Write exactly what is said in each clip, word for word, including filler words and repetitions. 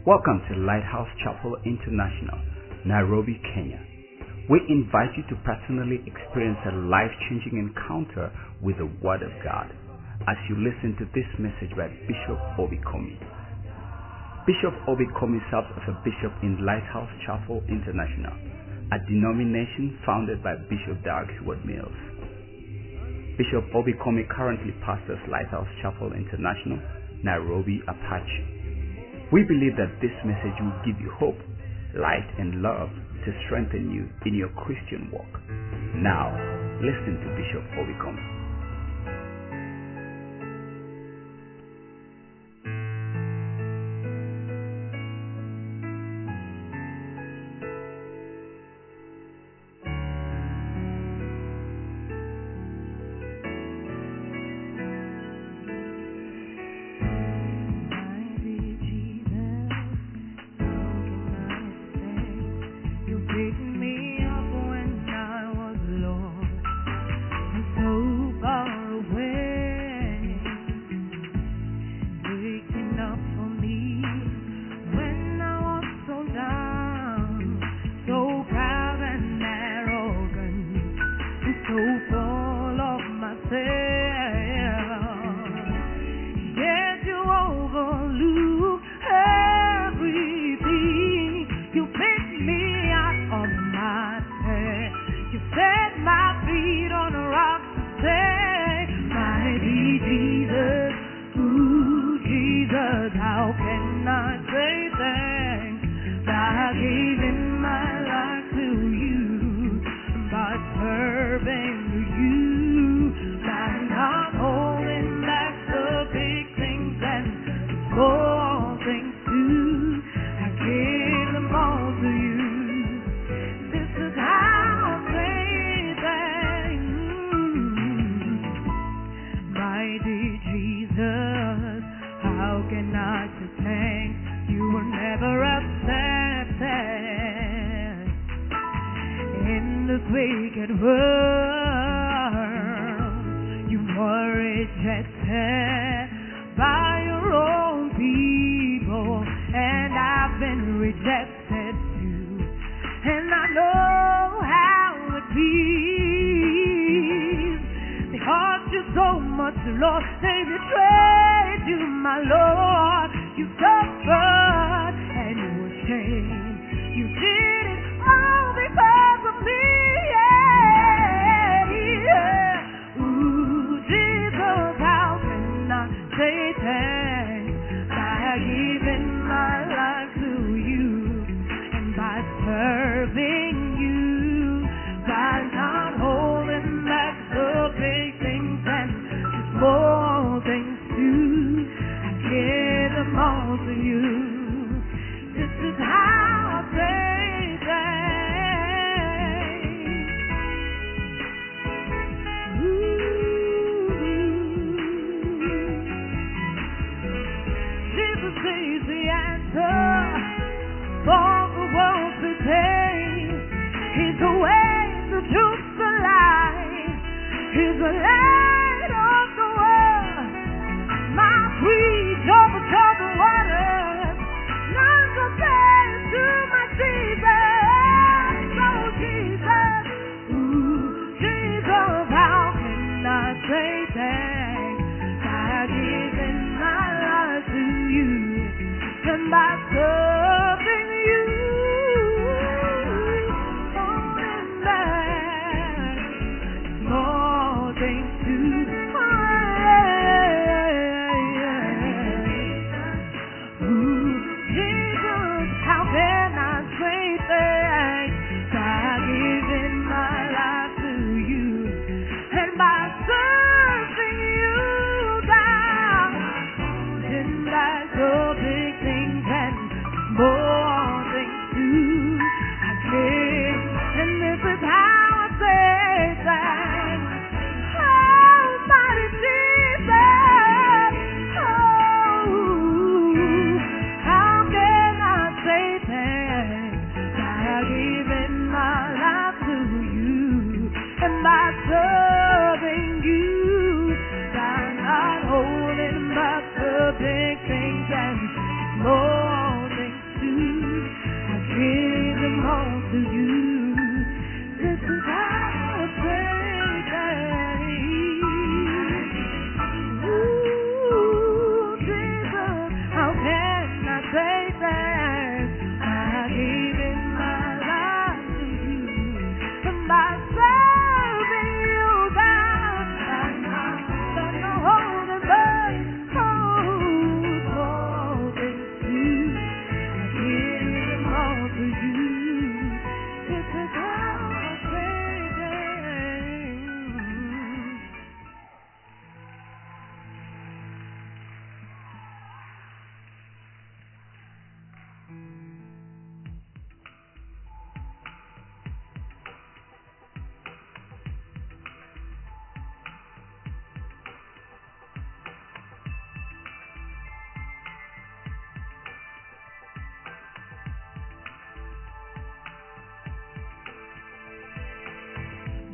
Welcome to Lighthouse Chapel International, Nairobi, Kenya. We invite you to personally experience a life-changing encounter with the Word of God as you listen to this message by Bishop Obi Komi. Bishop Obi Komi serves as a bishop in Lighthouse Chapel International, a denomination founded by Bishop Dag Heward-Mills. Bishop Obi Komi currently pastors Lighthouse Chapel International, Nairobi, Apache. We believe that this message will give you hope, light, and love to strengthen you in your Christian walk. Now, listen to Bishop Obi Komi.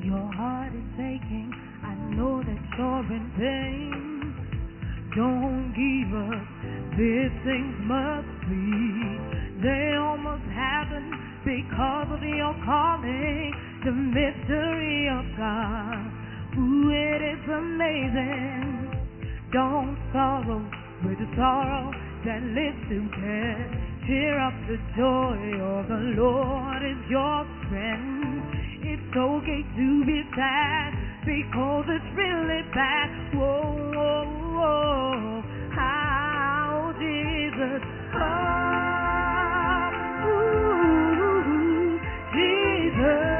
your heart is aching, I know that you're in pain. Don't give up, these things must be. They almost happen because of your calling, the mystery of God. Ooh, it is amazing. Don't sorrow with the sorrow that lives to death. Cheer up, the joy of the Lord is your strength. It's okay to be sad because it's really bad. Whoa, whoa, whoa, how Jesus, oh, ooh, Jesus,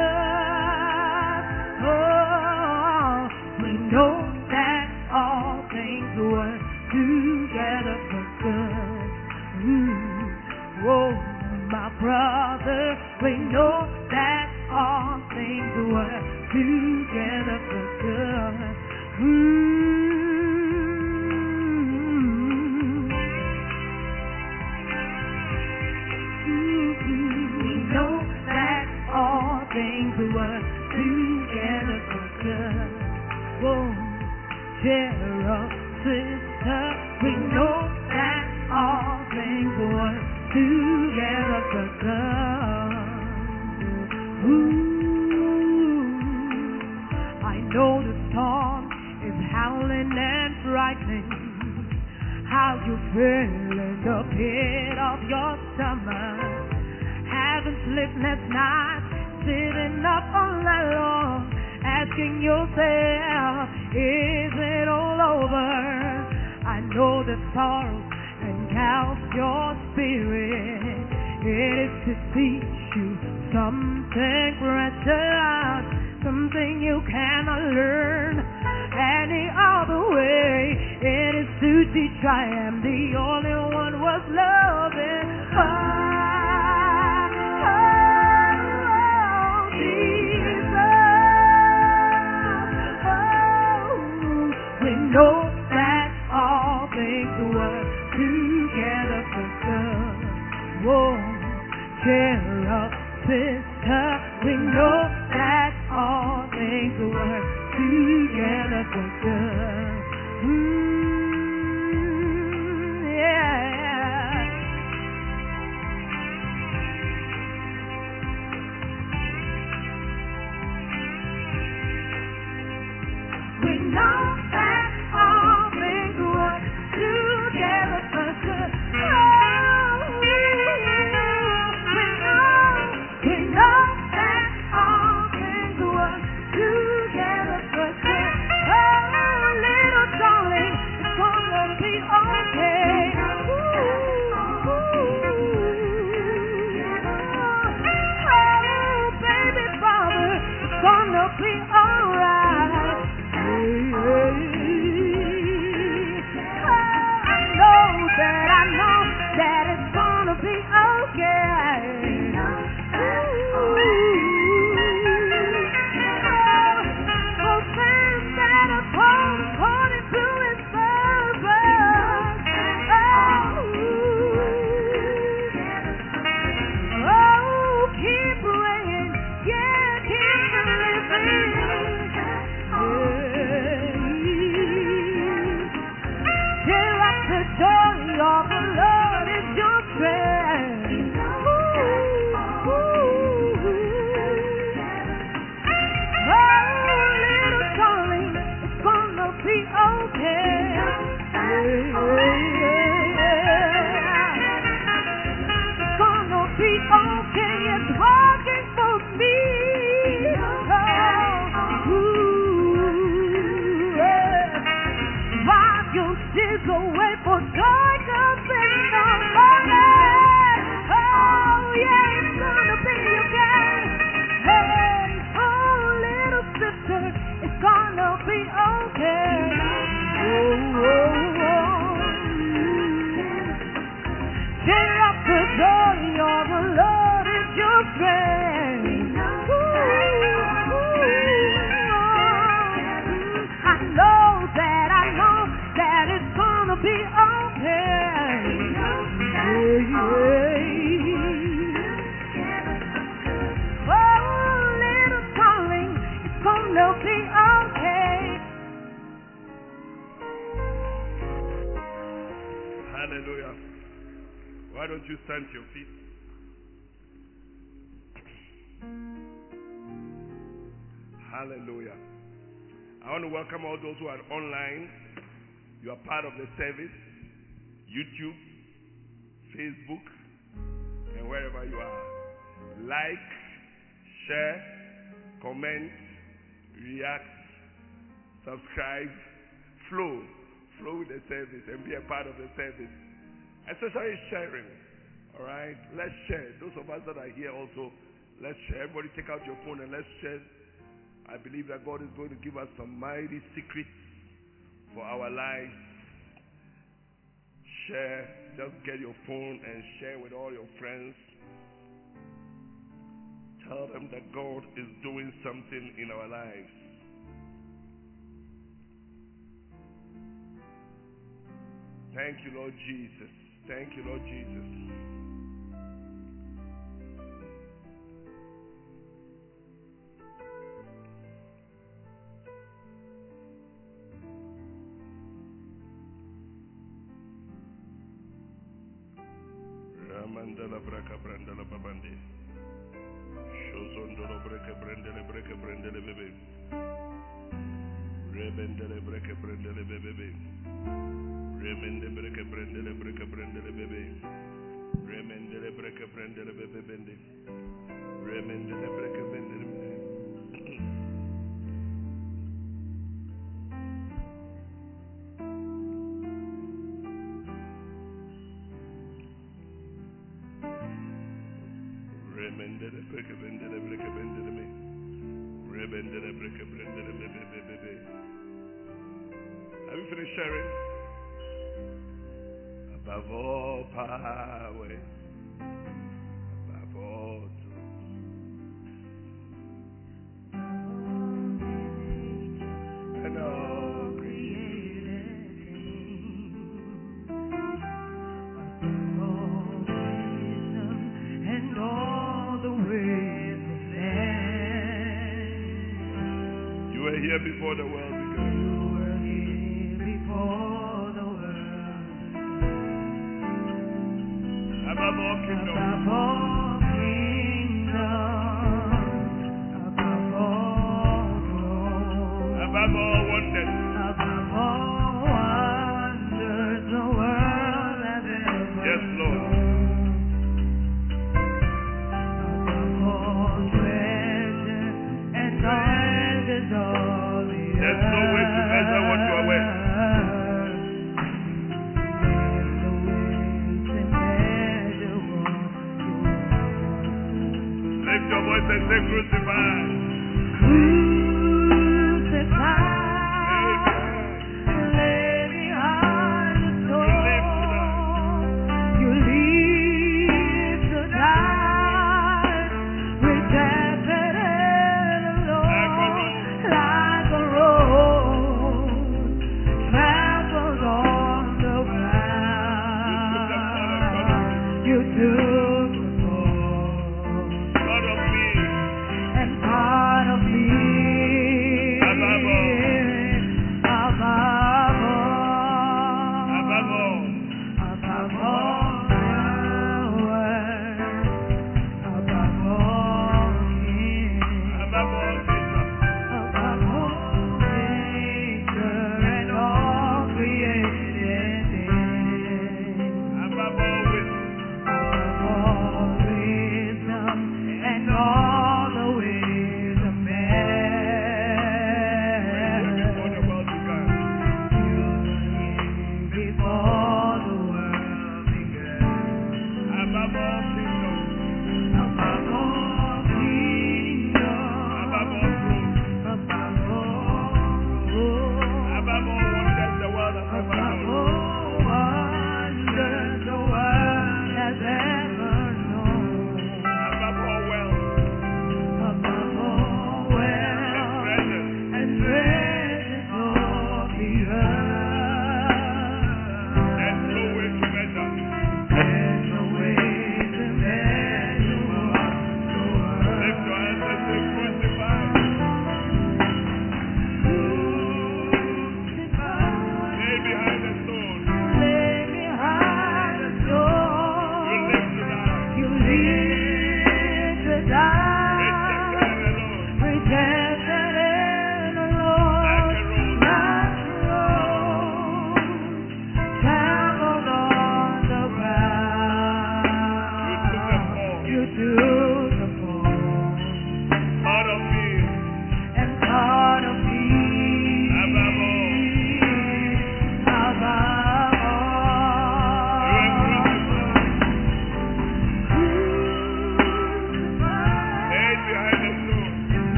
oh, we know that all things work together for good. Ooh, oh, my brother, we know that all things work together for good. Mm-hmm. Mm-hmm. We know that all things work together for good. Whoa, cheer up, sister. We know that all things work together for good. Ooh, I know the storm is howling and frightening. How you feel in the pit of your stomach. Having sleepless nights, sitting up all night long, asking yourself, is it all over? I know the sorrow and cows your spirit. It is to teach you something precious, something you cannot learn any other way. It is to teach I am the only one worth loving. Oh, oh, Jesus. Oh, we know that all things work together for good. Whoa, cheer up, sister. We know that all things work together for good. Mm, yeah. We know that all things work together for good. Oh, we know, we know that all things work together for good. Oh, little darling, it's gonna be okay. Ooh, ooh. Oh, baby father, it's gonna be alright. Hey, hey. Oh, I know that I know that it's gonna be okay. Ooh. Oh, things that are told according to His purpose. Oh, oh, keep praying, yeah, keep believing. Cheer up, the joy of the Lord is your strength. Ooh, ooh. Oh, little darling, it's gonna be okay. It's gonna be okay. It's working for me. Oh, ooh, yeah. Wipe your tears away, for joy comes in the morning. Oh, yeah, it's gonna be okay. Hey, oh, little sister, it's gonna be okay. Oh, oh, oh. Cheer up, the joy of the Lord is your strength. Ooh, ooh, I know that I know that it's gonna be okay. Hallelujah. Why don't you stand to your feet? Hallelujah. I want to welcome all those who are online. You are part of the service. YouTube, Facebook, and wherever you are. Like, share, comment, react, subscribe, flow. Flow with the service and be a part of the service. Especially sharing. Alright? Let's share. Those of us that are here also, let's share. Everybody take out your phone and let's share. I believe that God is going to give us some mighty secrets for our lives. Share. Just get your phone and share with all your friends. Tell them that God is doing something in our lives. Thank you, Lord Jesus. Thank you, Lord Jesus. Ramandala braka brandala babande. Shozondolo breke brandele breke brandele bebe. Rebendele breke brandele bebe. Remende breke brandele breke brandele bebe. Remendele breke brandele bebe bende. Remendele breke brandele bebe. Remendele breke brandele breke brandele bebe. Remendele breke brandele bebe bebe. Have you finished sharing? Above all power, above all truth, and all created things, above all wisdom and all the ways of man. You were here before the world began. You were here before the world. Above all kingdoms, above all kingdoms, above all thrones, above all wonders, above all wonders the world has ever yes, Lord. Above all treasure and treasures all the earth. There's no way to measure what you are worth.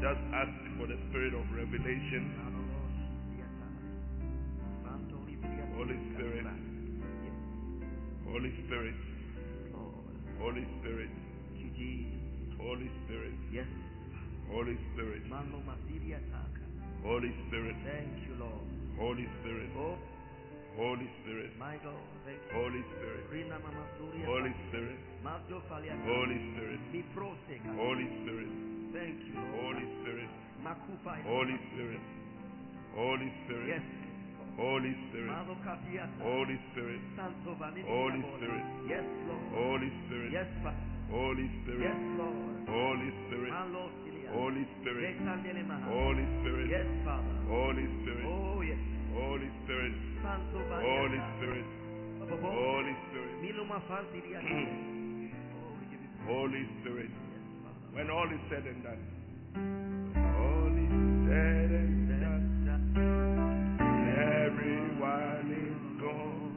Just ask for the spirit of revelation. Holy Spirit. Holy Spirit. Holy Spirit. Holy Spirit. Yes. Holy Spirit. Holy Spirit. Thank you, Lord. Holy Spirit. Oh, Holy Spirit. my God. Thank you. Holy Spirit. Rina Mama Surya. Holy Spirit. Majo Falia. Holy Spirit. Mi proseka. Holy Spirit. Thank you, Lord. Holy Spirit. Makufa. Holy Spirit. Holy Spirit. Yes. Holy Spirit. Mazo Kapia. Holy Spirit. Santo Vanilla. Holy Spirit. Yes, Lord. Holy Spirit. Yes, Father. Holy Spirit. Yes, Lord. Holy Spirit. Malo Silia. Holy Spirit. Rekandele Maha. Holy Spirit. Yes, Father. Holy Spirit. Oh, yes. Holy Spirit. Santo Vanilla. Holy Spirit. Holy Spirit. Miluma Fantilia. Oh, we give you praise. Holy Spirit. Yes, Father. When all is said and done. All is said and done. Everyone is gone.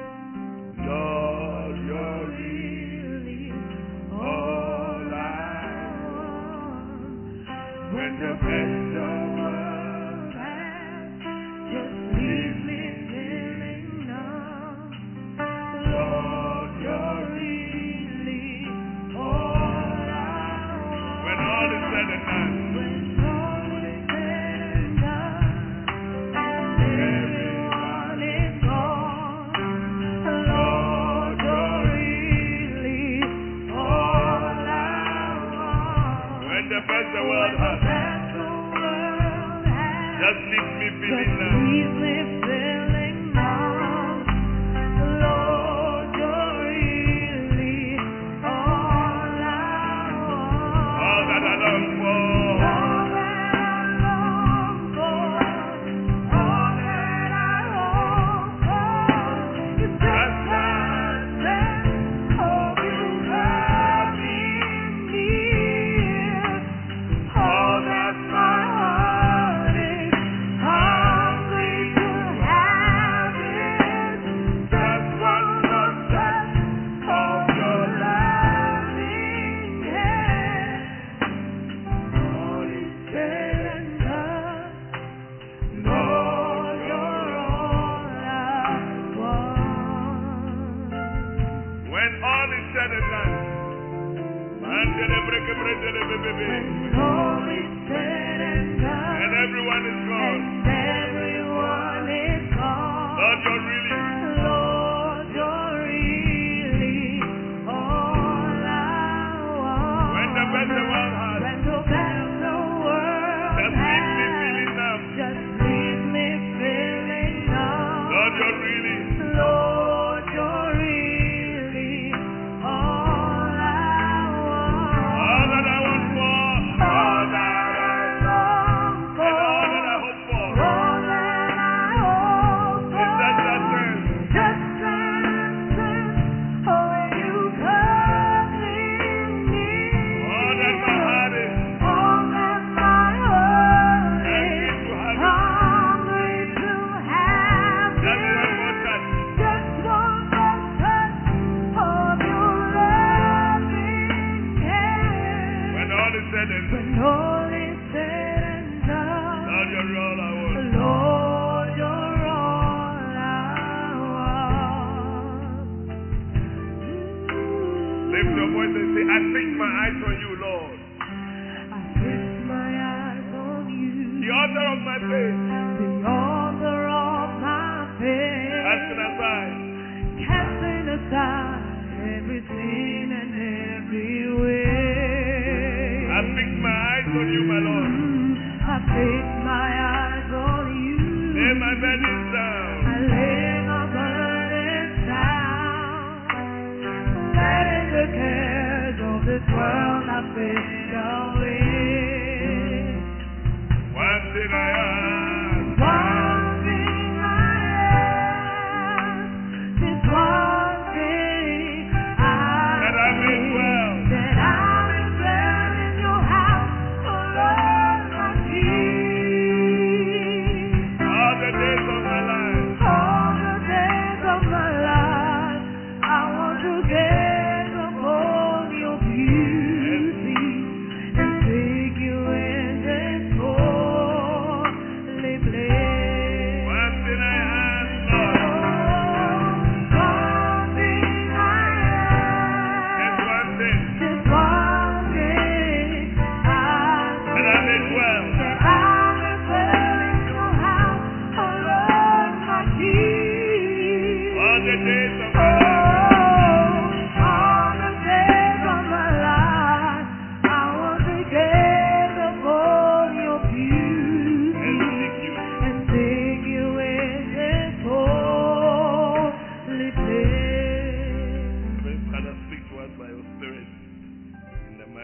Lord, you're really all I want. When the best of world has just leave me feeling numb. Lord, you're really all I want. When all is said and done. When all is said and done. Everyone is gone. Lord, you're really all I want. When the best the world has, just leave me feeling now. Leave me feeling now. Lord, you're really all I want. All that I long for. All that I long for. All that I hope for. Is just that sense of you loving me. All that my heart is hungry to have is just one more touch of your loving hand. All is said and done. Lord, you're all I want. When all is said and done. When all is said and done. And everyone is gone. And everyone is gone. Lord, you're really. Lord, you're really all I want. When the best the world has. When the best the world just has. Leave me feeling numb. Just leave me feeling numb. Lord, you're really. Lord, you're really all I want. All that I want for. All that I long for. And all that I hope for. All that I hope for. Is just that sense. Just that sense of you coming near. All that my heart is. All that my heart is. Hungry to have. Just one more touch. Just one more touch of your loving hand. When all is said and done. When all is said and done. Lord, you're all I want. Lord, you're all I want. Lift your voice and say, I fix my eyes on you, Lord. I fix my eyes on you. The author of my faith. The author of my faith. Casting aside. Casting aside everything and every way. I fix my eyes on you, my Lord. I fix my eyes on you. Lay my burdens down. I lay my burdens down. Letting the cares of this world I fade away. One thing I ask.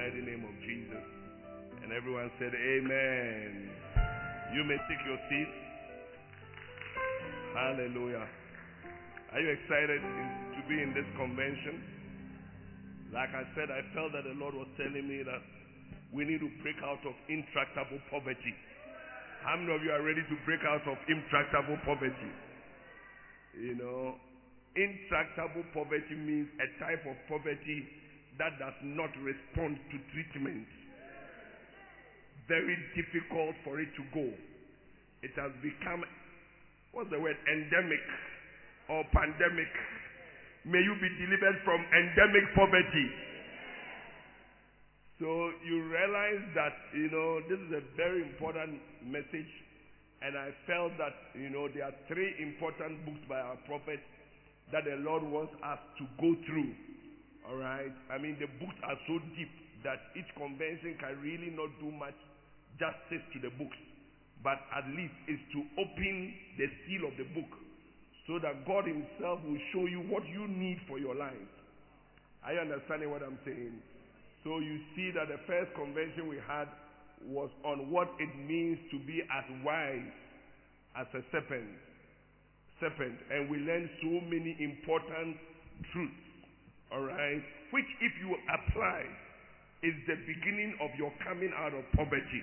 mighty name of Jesus. And everyone said, Amen. You may take your seat. Hallelujah. Are you excited in, to be in this convention? Like I said, I felt that the Lord was telling me that we need to break out of intractable poverty. How many of you are ready to break out of intractable poverty? You know, intractable poverty means a type of poverty that does not respond to treatment. Very difficult for it to go. It has become, what's the word, endemic or pandemic. May you be delivered from endemic poverty. So you realize that, you know, this is a very important message. And I felt that, you know, there are three important books by our prophet that the Lord wants us to go through. All right? I mean, the books are so deep that each convention can really not do much justice to the books. But at least it's to open the seal of the book so that God himself will show you what you need for your life. Are you understanding what I'm saying? So you see that the first convention we had was on what it means to be as wise as a serpent. Serpent. And we learned so many important truths. Alright? Which if you apply is the beginning of your coming out of poverty.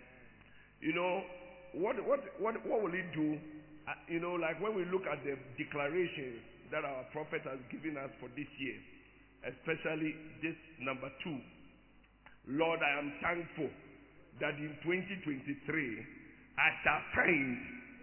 You know, what what what what will it do? Uh, you know, like when we look at the declarations that our prophet has given us for this year, especially this number two. Lord, I am thankful that in twenty twenty-three I shall find.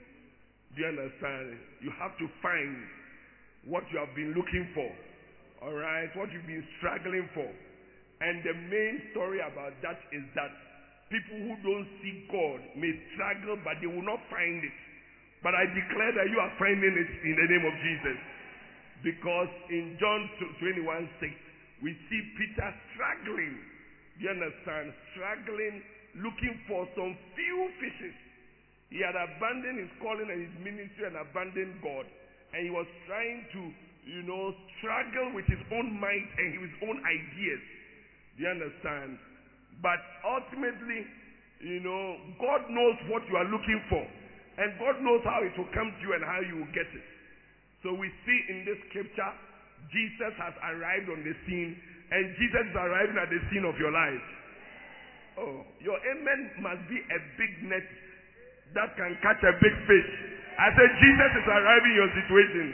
Do you understand? You have to find what you have been looking for. Alright, what you've been struggling for. And the main story about that is that people who don't see God may struggle, but they will not find it. But I declare that you are finding it in the name of Jesus. Because in John twenty-one six, we see Peter struggling. Do you understand? Struggling, looking for some few fishes. He had abandoned his calling and his ministry and abandoned God. And he was trying to, you know, struggle with his own mind and his own ideas. Do you understand? But ultimately, you know, God knows what you are looking for. And God knows how it will come to you and how you will get it. So we see in this scripture, Jesus has arrived on the scene. And Jesus is arriving at the scene of your life. Oh, your amen must be a big net that can catch a big fish. I said Jesus is arriving in your situation.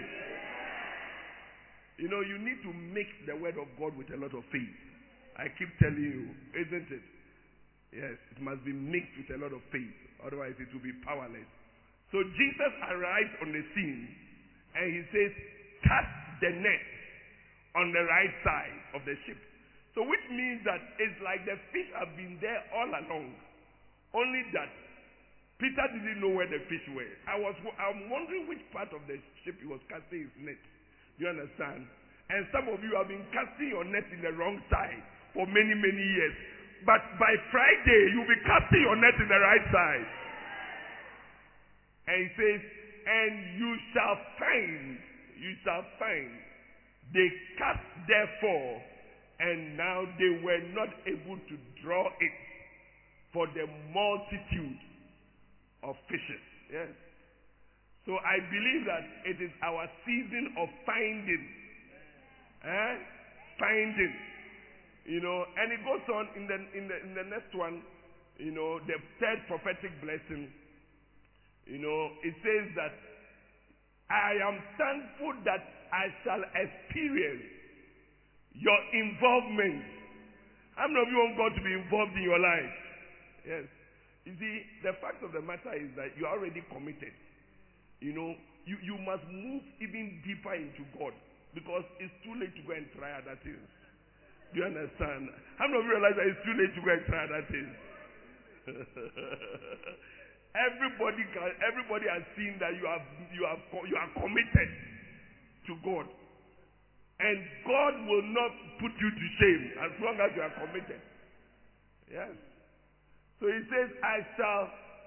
You know, you need to mix the word of God with a lot of faith. I keep telling you, isn't it? Yes, it must be mixed with a lot of faith. Otherwise it will be powerless. So Jesus arrives on the scene and he says, cast the net on the right side of the ship. So which means that it's like the fish have been there all along. Only that Peter didn't know where the fish were. I was I'm wondering which part of the ship he was casting his net. Do you understand? And some of you have been casting your net in the wrong side for many, many years. But by Friday, you'll be casting your net in the right side. And he says, and you shall find, you shall find. They cast therefore, and now they were not able to draw it for the multitude of fishes. Yes. So I believe that it is our season of finding. Eh? Finding. You know, and it goes on in the in the in the next one, you know, the third prophetic blessing. You know, it says that I am thankful that I shall experience your involvement. How many of you want God to be involved in your life? Yes. You see, the fact of the matter is that you are already committed. You know, you, you must move even deeper into God because it's too late to go and try other things. Do you understand? How many of you realize that it's too late to go and try other things? everybody can, everybody has seen that you have you have you are committed to God. And God will not put you to shame as long as you are committed. Yes. So he says, I shall,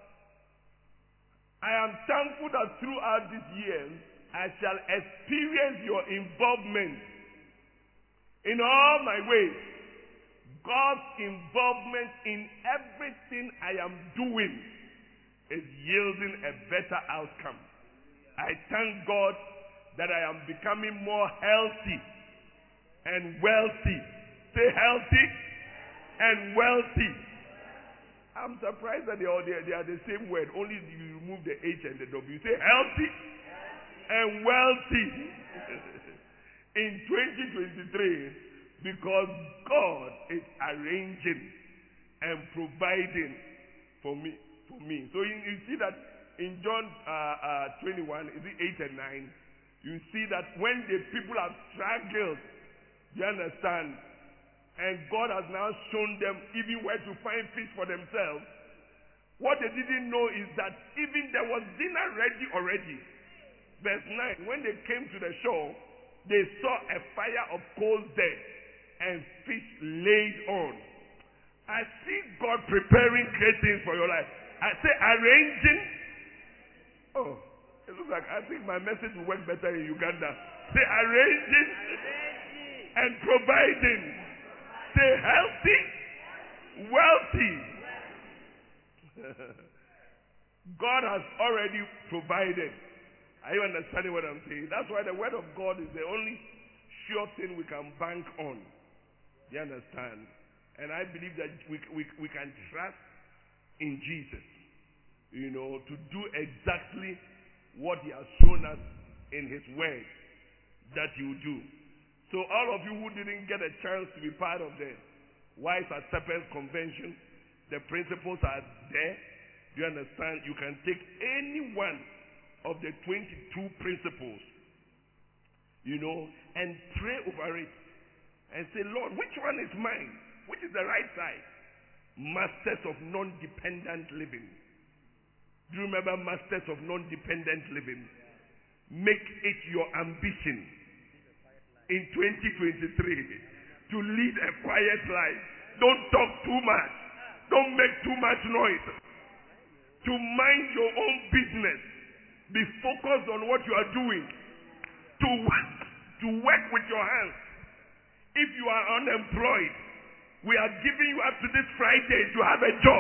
I am thankful that throughout this year, I shall experience your involvement in all my ways. God's involvement in everything I am doing is yielding a better outcome. I thank God that I am becoming more healthy and wealthy. Say healthy and wealthy. I'm surprised that they are, they are the same word, only you remove the H and the W. Say healthy and wealthy. In twenty twenty-three, because God is arranging and providing for me. For me. So you, you see that in John uh, uh, twenty-one, is it eight and nine? You see that when the people have struggled, you understand, and God has now shown them even where to find fish for themselves. What they didn't know is that even there was dinner ready already. Verse nine, when they came to the shore, they saw a fire of coals there and fish laid on. I see God preparing great things for your life. I say arranging. Oh, it looks like I think my message will work better in Uganda. Say arranging, arranging. And providing. Say healthy, wealthy. God has already provided. Are you understanding what I'm saying? That's why the word of God is the only sure thing we can bank on. You understand? And I believe that we, we, we can trust in Jesus, you know, to do exactly what he has shown us in his word that he will do. So all of you who didn't get a chance to be part of the Wives as Serpents Convention, the principles are there. Do you understand? You can take any one of the twenty-two principles, you know, and pray over it and say, Lord, which one is mine? Which is the right side? Masters of non-dependent living. Do you remember masters of non-dependent living? Make it your ambition in twenty twenty-three to lead a quiet life. Don't talk too much. Don't make too much noise. To mind your own business. Be focused on what you are doing. To work, to work with your hands. If you are unemployed, we are giving you up to this Friday to have a job.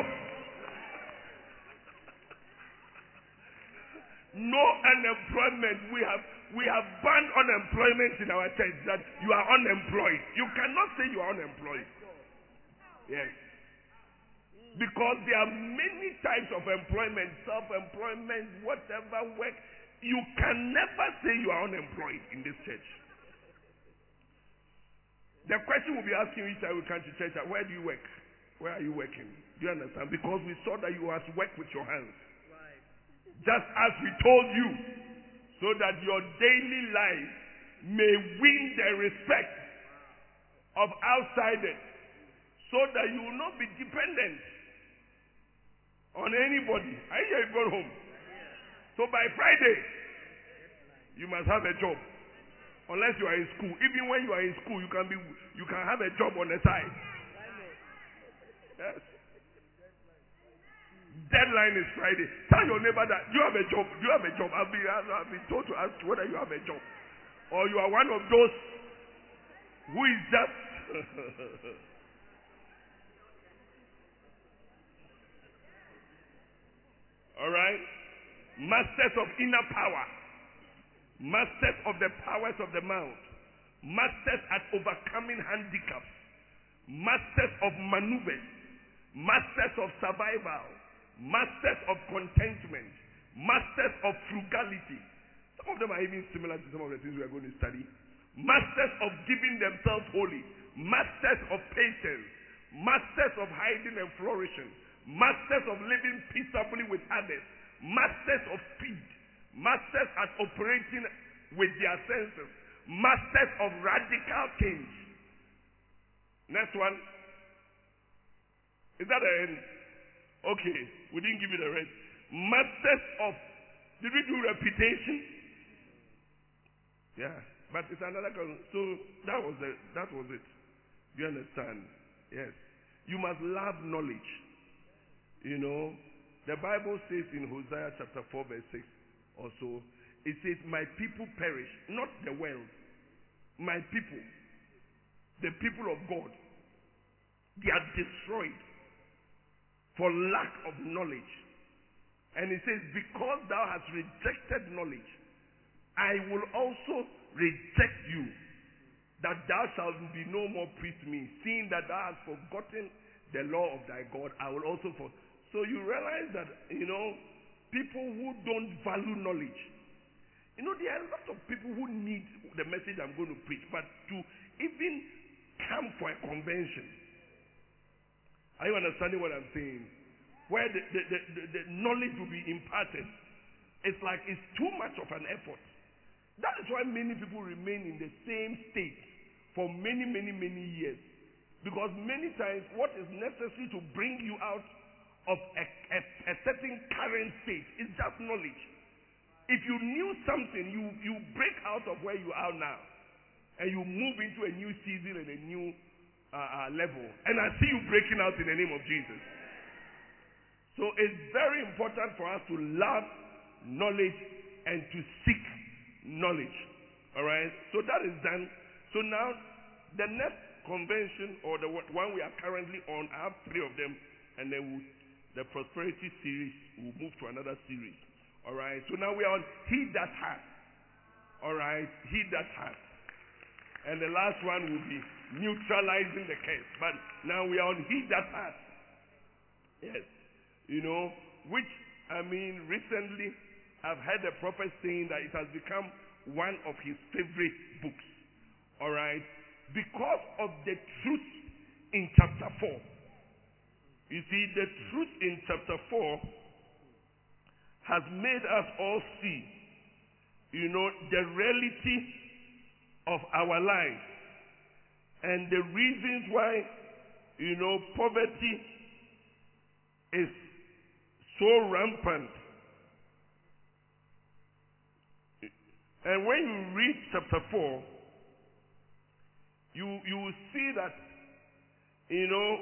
No unemployment. We have we have banned unemployment in our church, that you are unemployed. You cannot say you are unemployed. Yes. Because there are many types of employment, self-employment, whatever work. You can never say you are unemployed in this church. The question will be asking you each time we come to church, where do you work? Where are you working? Do you understand? Because we saw that you must work with your hands. Right. Just as we told you, so that your daily life may win the respect of outsiders, so that you will not be dependent on anybody. I hear you go home. So by Friday, you must have a job. Unless you are in school. Even when you are in school, you can be you can have a job on the side. Yes. Deadline is Friday. Tell your neighbor that you have a job. You have a job. I've been, I've been told to ask whether you have a job. Or you are one of those who is just alright? Masters of inner power. Masters of the powers of the mouth. Masters at overcoming handicaps. Masters of maneuvers. Masters of survival. Masters of contentment. Masters of frugality. Some of them are even similar to some of the things we are going to study. Masters of giving themselves wholly. Masters of patience. Masters of hiding and flourishing. Masters of living peaceably with others. Masters of speed. Masters at operating with their senses. Masters of radical change. Next one. Is that the end? Okay, we didn't give you the rest. Masters of, did we do reputation? Yeah, but it's another kind. So that was the, that was it. Do you understand? Yes. You must love knowledge. You know, the Bible says in Hosea chapter four verse six also, it says, my people perish, not the world. My people, the people of God, They are destroyed for lack of knowledge. And it says, because thou hast rejected knowledge, I will also reject you, that thou shalt be no more priest to me, seeing that thou hast forgotten the law of thy God, I will also for. So you realize that, you know, people who don't value knowledge, you know, there are a lot of people who need the message I'm going to preach, but to even come for a convention. Are you understanding what I'm saying? Where the, the, the, the, the knowledge will be imparted. It's like it's too much of an effort. That is why many people remain in the same state for many, many, many years. Because many times what is necessary to bring you out of a, a, a certain current state is just knowledge. If you knew something, you, you break out of where you are now. And you move into a new season and a new uh, uh, level. And I see you breaking out in the name of Jesus. So it's very important for us to love knowledge and to seek knowledge. Alright? So that is done. So now, the next convention, or the one we are currently on, I have three of them, and then we'll, the prosperity series will move to another series. Alright? So now we are on He That Hath. Alright? He That Hath. And the last one will be neutralizing the curse. But now we are on He That Hath. Yes. You know, which, I mean, recently I've heard a prophet saying that it has become one of his favorite books. Alright? Because of the truth in chapter four. You see, the truth in chapter four has made us all see, you know, the reality of our life and the reasons why, you know, poverty is so rampant. And when you read chapter four, you you will see that, you know,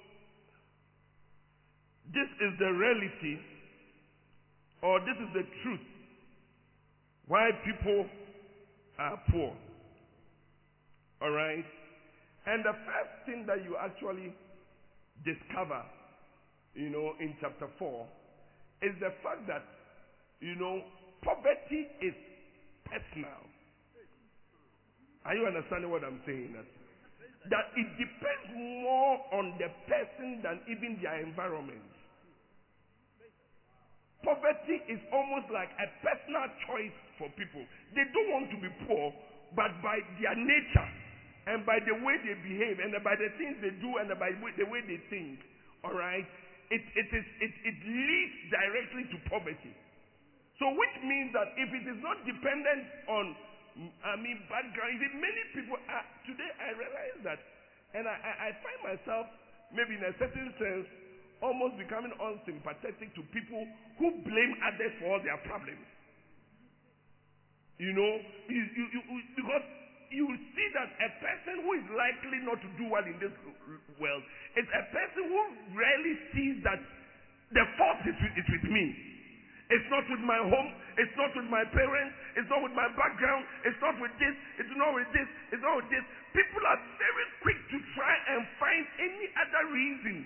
this is the reality, or this is the truth why people are poor. Alright? And the first thing that you actually discover, you know, in chapter four, is the fact that, you know, poverty is personal. Are you understanding what I'm saying? That, that it depends more on the person than even their environment. Poverty is almost like a personal choice for people. They don't want to be poor, but by their nature and by the way they behave and by the things they do and by the way they think, all right, it it is it, it leads directly to poverty. So which means that if it is not dependent on, I mean, background, many people are, today I realize that, and I, I, I find myself maybe in a certain sense almost becoming unsympathetic to people who blame others for all their problems. You know, you, you, you, because you see that a person who is likely not to do well in this world is a person who rarely sees that the fault is with, is with me. It's not with my home. It's not with my parents. It's not with my background. It's not with this. It's not with this. It's not with this. People are very quick to try and find any other reason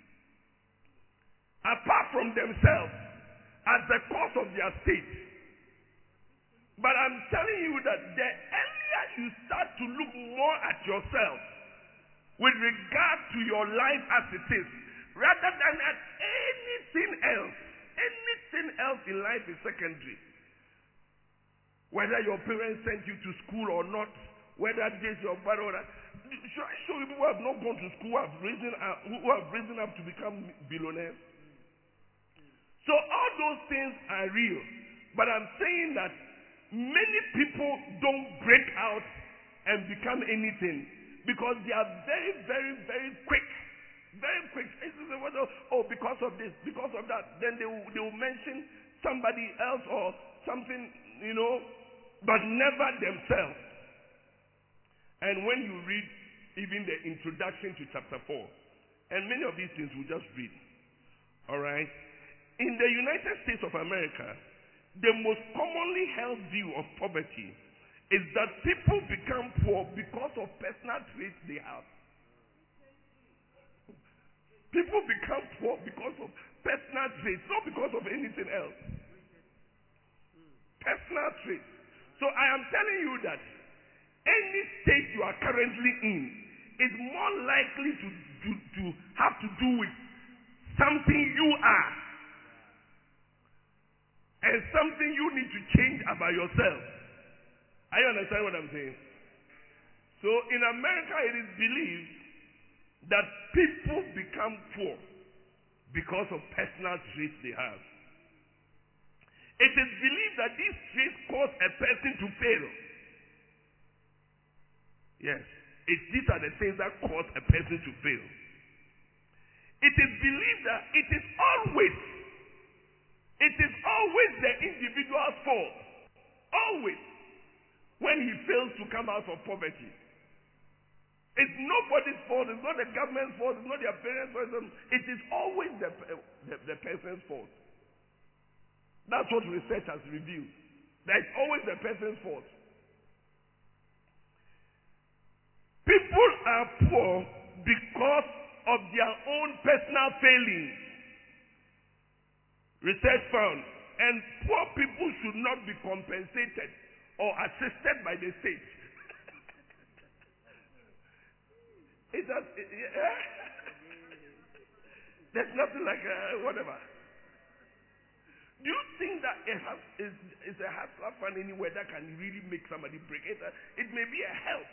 apart from themselves as the cause of their state. But I'm telling you that the earlier you start to look more at yourself with regard to your life as it is, rather than at anything else, anything else in life is secondary. Whether your parents sent you to school or not, whether this or that or that. Should I show you people who have not gone to school, who have risen up, who have risen up to become billionaires? So all those things are real. But I'm saying that many people don't break out and become anything because they are very, very, very quick. Very quick. Oh, because of this, because of that. Then they will, they will mention somebody else or something, you know, but never themselves. And when you read even the introduction to chapter four, and many of these things we just read. Alright? In the United States of America, the most commonly held view of poverty is that people become poor because of personal traits they have. People become poor because of personal traits, not because of anything else. Personal traits. So I am telling you that any state you are currently in is more likely to, to, to have to do with something you are and something you need to change about yourself. Are you understand what I'm saying? So in America, it is believed that people become poor because of personal traits they have. It is believed that these traits cause a person to fail. Yes, it, these are the things that cause a person to fail. It is believed that it is always, it is always the individual's fault. Always. When he fails to come out of poverty. It's nobody's fault. It's not the government's fault. It's not their parents' fault. It is always the, the, the person's fault. That's what research has revealed. That it's always the person's fault. People are poor because of their own personal failings. Research found. And poor people should not be compensated or assisted by the state. It has, it, yeah. There's nothing like uh, whatever. Do you think that it has, is, is a hustler fund anywhere that can really make somebody break it? It may be a help.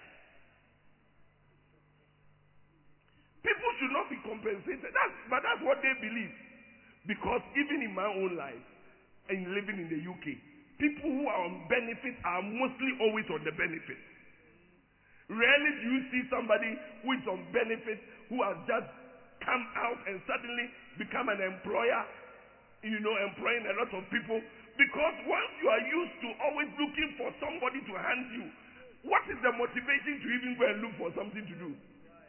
People should not be compensated. That's, but that's what they believe. Because even in my own life, and living in the U K, people who are on benefits are mostly always on the benefits. Rarely do you see somebody who is on benefits who has just come out and suddenly become an employer, you know, employing a lot of people. Because once you are used to always looking for somebody to hand you, what is the motivation to even go and look for something to do?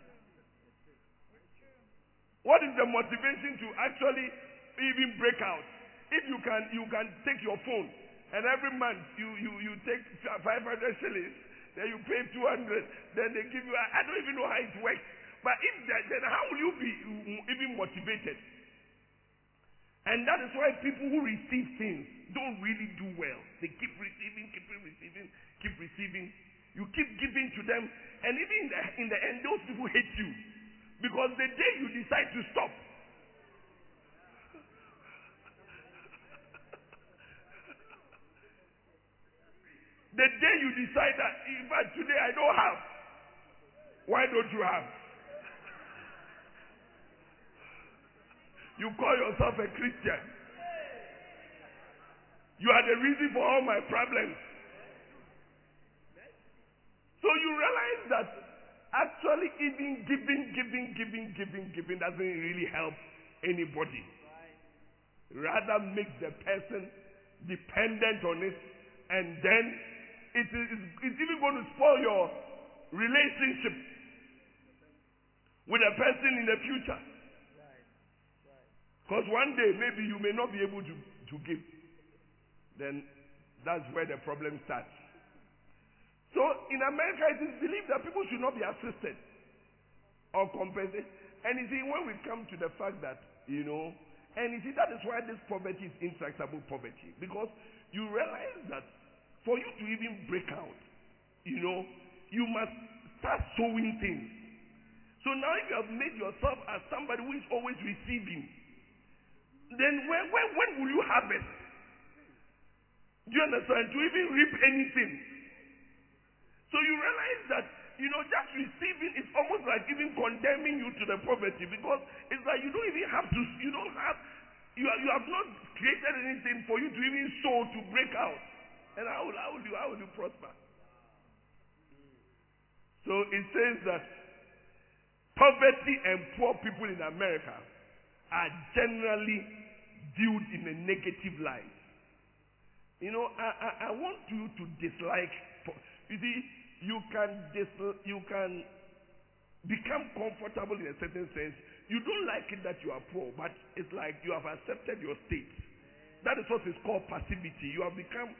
What is the motivation to actually even break out? If you can, you can take your phone and every month you, you, you take five hundred shillings, then you pay two hundred, then they give you, I don't even know how it works. But if that, then how will you be even motivated? And that is why people who receive things don't really do well. They keep receiving, keep receiving, keep receiving. You keep giving to them, and even in the, in the end, those people hate you. Because the day you decide to stop, the day you decide that, in fact, today I don't have, why don't you have? You call yourself a Christian. You are the reason for all my problems. So you realize that actually even giving, giving, giving, giving, giving doesn't really help anybody. Rather makes the person dependent on it, and then it is it's even going to spoil your relationship with a person in the future. Because one day maybe you may not be able to, to give. Then that's where the problem starts. So in America it is believed that people should not be assisted or compensated. And you see, when we come to the fact that, you know, and you see that is why this poverty is intractable poverty. Because you realize that for you to even break out, you know, you must start sowing things. So now if you have made yourself as somebody who is always receiving, then when, when, when will you harvest? Do you understand? To even reap anything. So you realize that, you know, just receiving is almost like even condemning you to the poverty, because it's like you don't even have to, you don't have, you, are, you have not created anything for you to even sow to break out. And how will, how will you, how will you prosper? So it says that poverty and poor people in America are generally viewed in a negative light. You know, I, I, I want you to dislike. You see, you can dis- you can become comfortable in a certain sense. You don't like it that you are poor, but it's like you have accepted your state. That is what is called passivity. You have become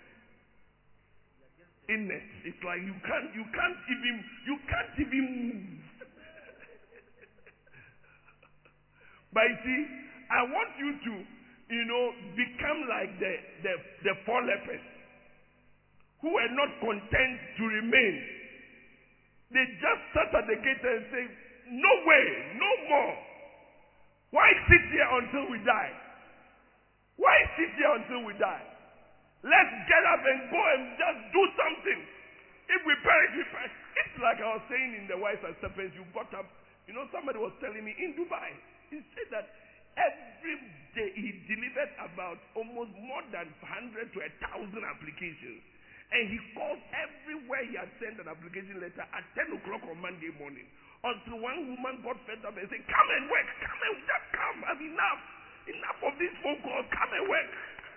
inert. It's like you can't you can't even you can't even move. But you see, I want you to, you know, become like the, the, the four lepers who were not content to remain. They just sat at the gate and say, no way, no more. Why sit here until we die? Why sit here until we die? Let's get up and go and just do something. If we perish, we perish. It's like I was saying in the Wise and Serpents, you got up. You know, somebody was telling me in Dubai, he said that every day he delivered about almost more than one hundred to one thousand applications. And he called everywhere he had sent an application letter at ten o'clock on Monday morning. Until one woman got fed up and said, come and work, come and just come. I've enough. Enough of these phone calls. Come and work.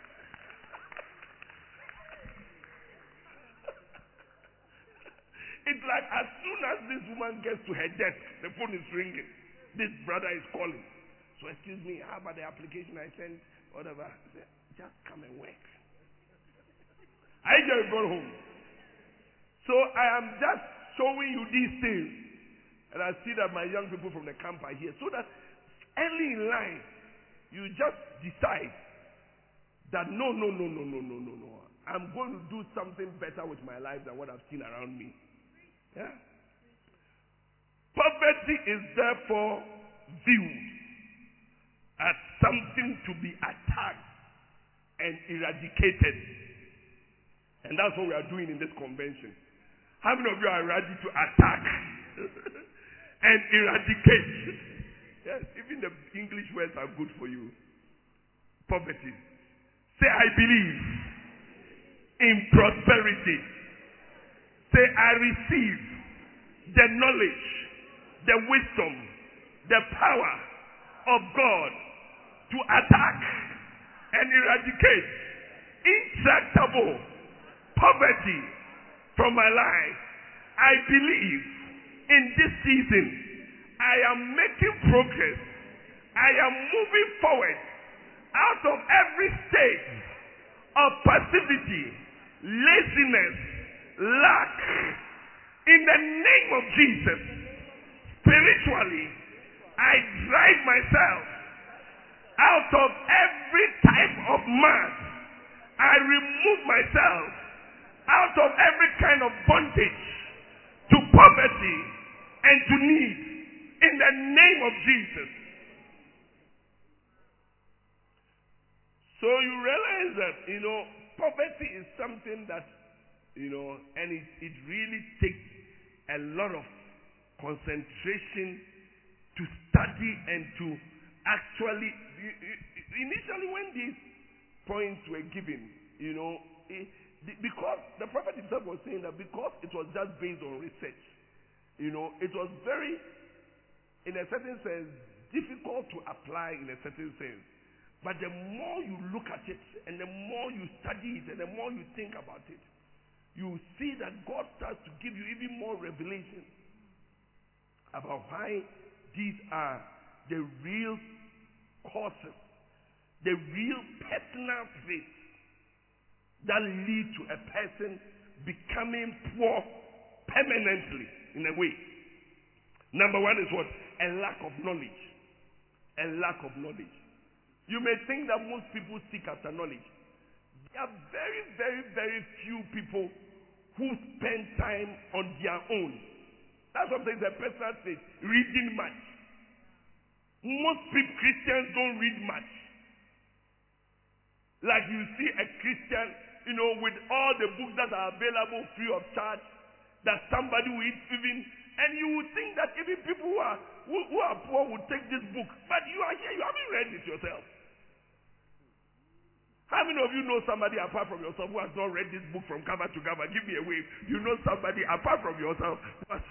It's like as soon as this woman gets to her desk, the phone is ringing. This brother is calling. So excuse me, how about the application I sent? Whatever. I said, just come and work. I just got home. So I am just showing you these things. And I see that my young people from the camp are here. So that early in life, you just decide that no, no, no, no, no, no, no, no. I'm going to do something better with my life than what I've seen around me. Yeah? Poverty is therefore viewed as something to be attacked and eradicated. And that's what we are doing in this convention. How many of you are ready to attack and eradicate? Yes, even the English words are good for you. Poverty. Say, I believe in prosperity. Say, I receive the knowledge, the wisdom, the power of God to attack and eradicate intractable poverty from my life. I believe in this season I am making progress. I am moving forward out of every state of passivity, laziness, lack. In the name of Jesus, spiritually, I drive myself out of every type of mass. I remove myself out of every kind of bondage to poverty and to need in the name of Jesus. So you realize that, you know, poverty is something that, you know, and it, it really takes a lot of concentration to study and to actually, initially when these points were given, you know, it, because the prophet himself was saying that because it was just based on research, you know, it was very, in a certain sense, difficult to apply in a certain sense. But the more you look at it, and the more you study it, and the more you think about it, you see that God starts to give you even more revelation about why these are the real causes, the real personal traits that lead to a person becoming poor permanently in a way. Number one is what? A lack of knowledge. A lack of knowledge. You may think that most people seek after knowledge. There are very, very, very few people who spend time on their own. That's what I'm saying, the personal trait, reading much. Most people, Christians don't read much. Like you see a Christian, you know, with all the books that are available free of charge, that somebody will even, and you would think that even people who are who, who are poor would take this book, but you are here, you haven't read it yourself. How many of you know somebody apart from yourself who has not read this book from cover to cover? Give me a wave. You know somebody apart from yourself who has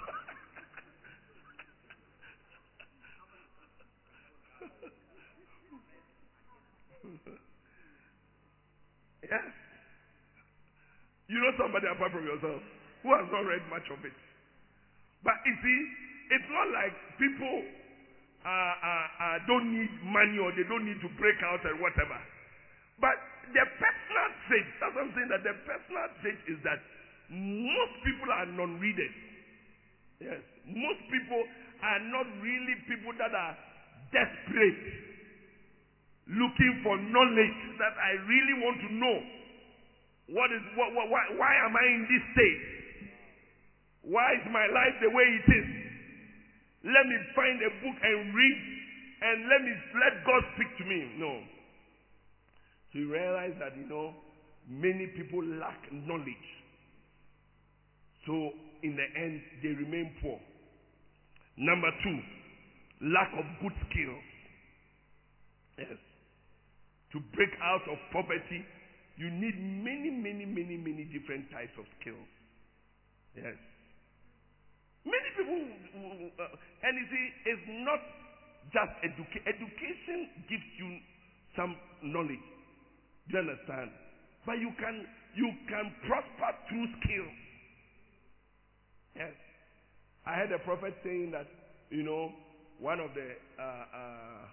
yes. You know somebody apart from yourself who has not read much of it. But you see, it's not like people uh, uh, uh, don't need money or they don't need to break out and whatever. But the personal trait, that's what I'm saying, that the personal trait is that most people are non-readers. Yes. Most people are not really people that are desperate, looking for knowledge that I really want to know. What is what, what why, why am I in this state? Why is my life the way it is? Let me find a book and read, and let me let God speak to me. No. So you realize that, you know, many people lack knowledge. So in the end, they remain poor. Number two, lack of good skills. Yes. To break out of poverty, you need many, many, many, many different types of skills. Yes. Many people, uh, and you see, it's not just education. Education gives you some knowledge. Do you understand? But you can you can prosper through skills. Yes. I heard a prophet saying that, you know, one of the uh, uh,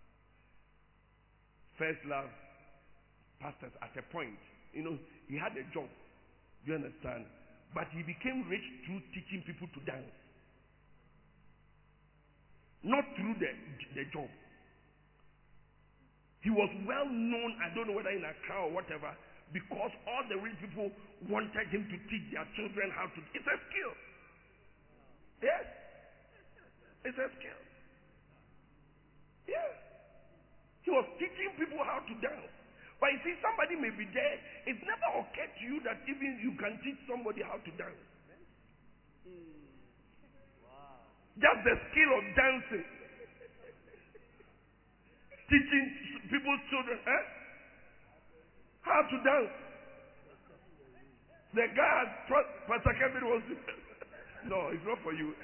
first love pastors at a point, you know, he had a job. Do you understand? But he became rich through teaching people to dance. Not through the, the job. He was well known, I don't know whether in Accra or whatever, because all the rich people wanted him to teach their children how to. It's a skill. Yes. It's a skill. Yes. He was teaching people how to dance. But you see, somebody may be there. It's never occurred to you that even you can teach somebody how to dance. Wow. Just the skill of dancing. Teaching people's children eh? how to dance. The guy has Pastor Kevin was no, it's not for you.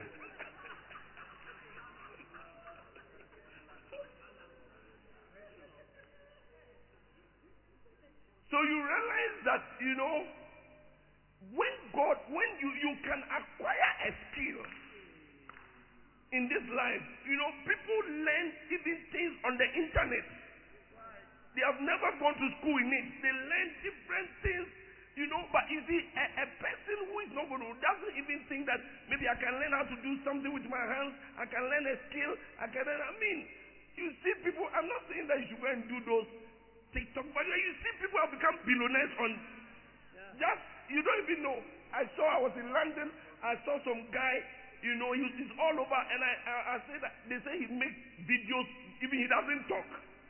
So you realize that, you know, when God, when you, you can acquire a skill in this life, you know, people learn even things on the internet. They have never gone to school in it. They learn different things, you know, but you see, a, a person who is not going to, doesn't even think that maybe I can learn how to do something with my hands, I can learn a skill, I can learn, I mean, you see people, I'm not saying that you should go and do those TikTok, but you see people have become billionaires on yeah. just, you don't even know. I saw, I was in London, I saw some guy, you know, he, he's all over, and I, I, I say that, they say he makes videos, even he doesn't talk.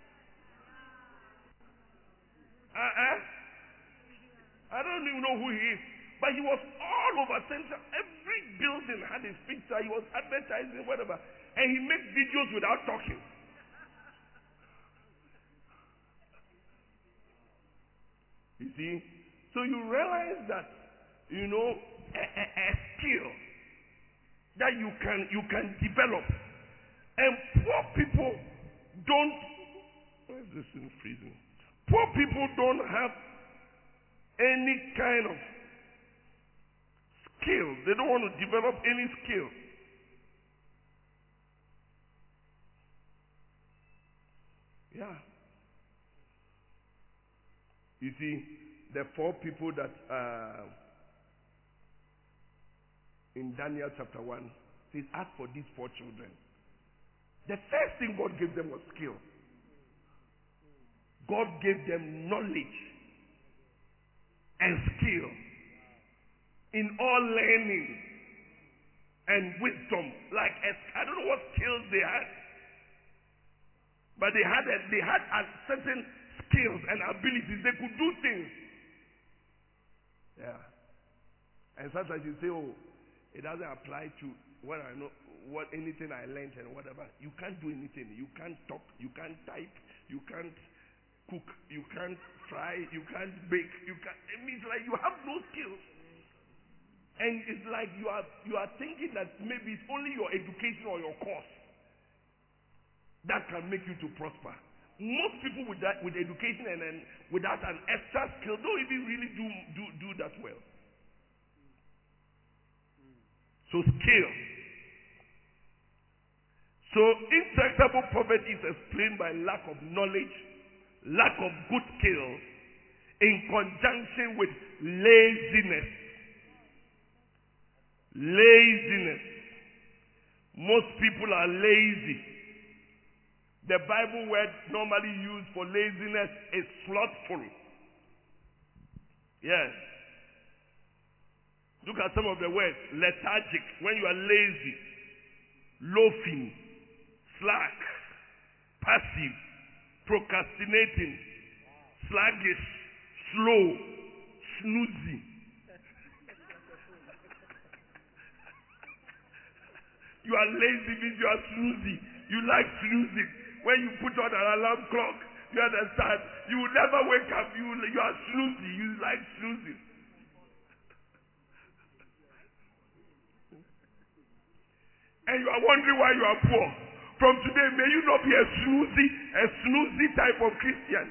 Uh-uh. I don't even know who he is, but he was all over Central. Every building had his picture, he was advertising, whatever, and he makes videos without talking. You see? So you realize that, you know, a, a, a skill that you can you can develop. And poor people don't, where is this thing freezing? Poor people don't have any kind of skill. They don't want to develop any skill. Yeah. You see, the four people that uh, in Daniel chapter one says, ask for these four children. The first thing God gave them was skill. God gave them knowledge and skill in all learning and wisdom. Like, I don't know what skills they had, but they had a, they had a certain skills and abilities. They could do things. Yeah. And sometimes you say, oh, it doesn't apply to what I know, what anything I learned and whatever. You can't do anything. You can't talk. You can't type. You can't cook. You can't fry. You can't bake. You can't. It means like you have no skills. And it's like you are you are thinking that maybe it's only your education or your course that can make you to prosper. Most people with that, with education and then without an extra skill, don't even really do do do that well. So skill. So intractable poverty is explained by lack of knowledge, lack of good skills, in conjunction with laziness. Laziness. Most people are lazy. The Bible word normally used for laziness is slothful. Yes. Look at some of the words. Lethargic, when you are lazy. Loafing, slack, passive, procrastinating, sluggish, slow, snoozing. You are lazy means you are snoozing. You like snoozing. When you put on an alarm clock, you understand? You will never wake up. You, you are snoozing. You like snoozing. And you are wondering why you are poor. From today, may you not be a snoozy, a snoozy type of Christian.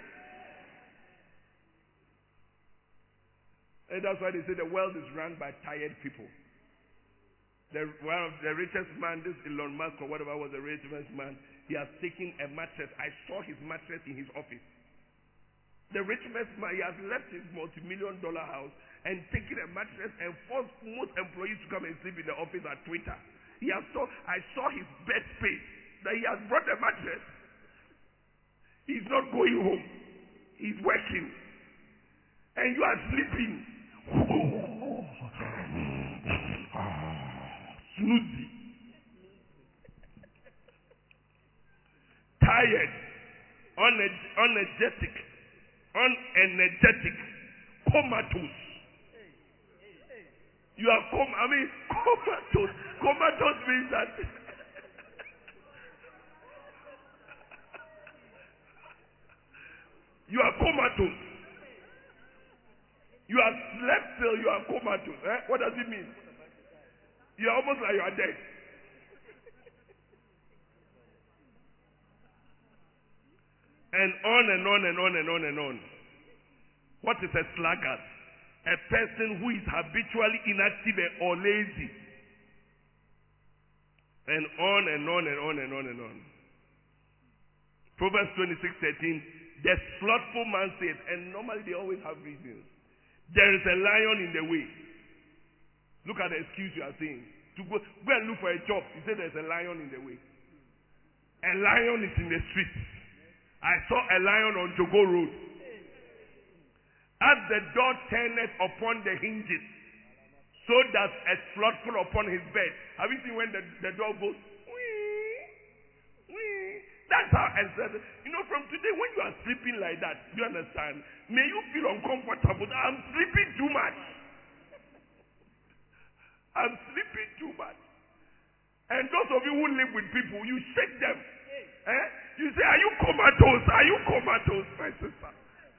And that's why they say the world is run by tired people. The, one of the richest man, this Elon Musk or whatever was the richest man, he has taken a mattress. I saw his mattress in his office. The richest man, he has left his multi-million dollar house and taken a mattress and forced most employees to come and sleep in the office at Twitter. He has saw, I saw his bed space that he has brought a mattress. He's not going home. He's working. And you are sleeping. Snoozy. Tired. Unenergetic. Unenergetic. Comatose. You are com I mean comatose. Comatose means that you are comatose. You are slept till you are comatose. Eh? What does it mean? You are almost like you are dead. And on and on and on and on and on. What is a sluggard? A person who is habitually inactive or lazy. And on and on and on and on and on. Proverbs twenty-six thirteen. The slothful man says, and normally they always have reasons. There is a lion in the way. Look at the excuse you are saying. To go, go and look for a job. You say there's a lion in the way. A lion is in the street. I saw a lion on Jogo Road. As the door turneth upon the hinges, so does a slothful upon his bed. Have you seen when the, the door goes? Wee, wee. That's how I said it. You know, from today, when you are sleeping like that, you understand? May you feel uncomfortable. I'm sleeping too much. I'm sleeping too much. And those of you who live with people, you shake them. Eh? You say, are you comatose? Are you comatose, my sister?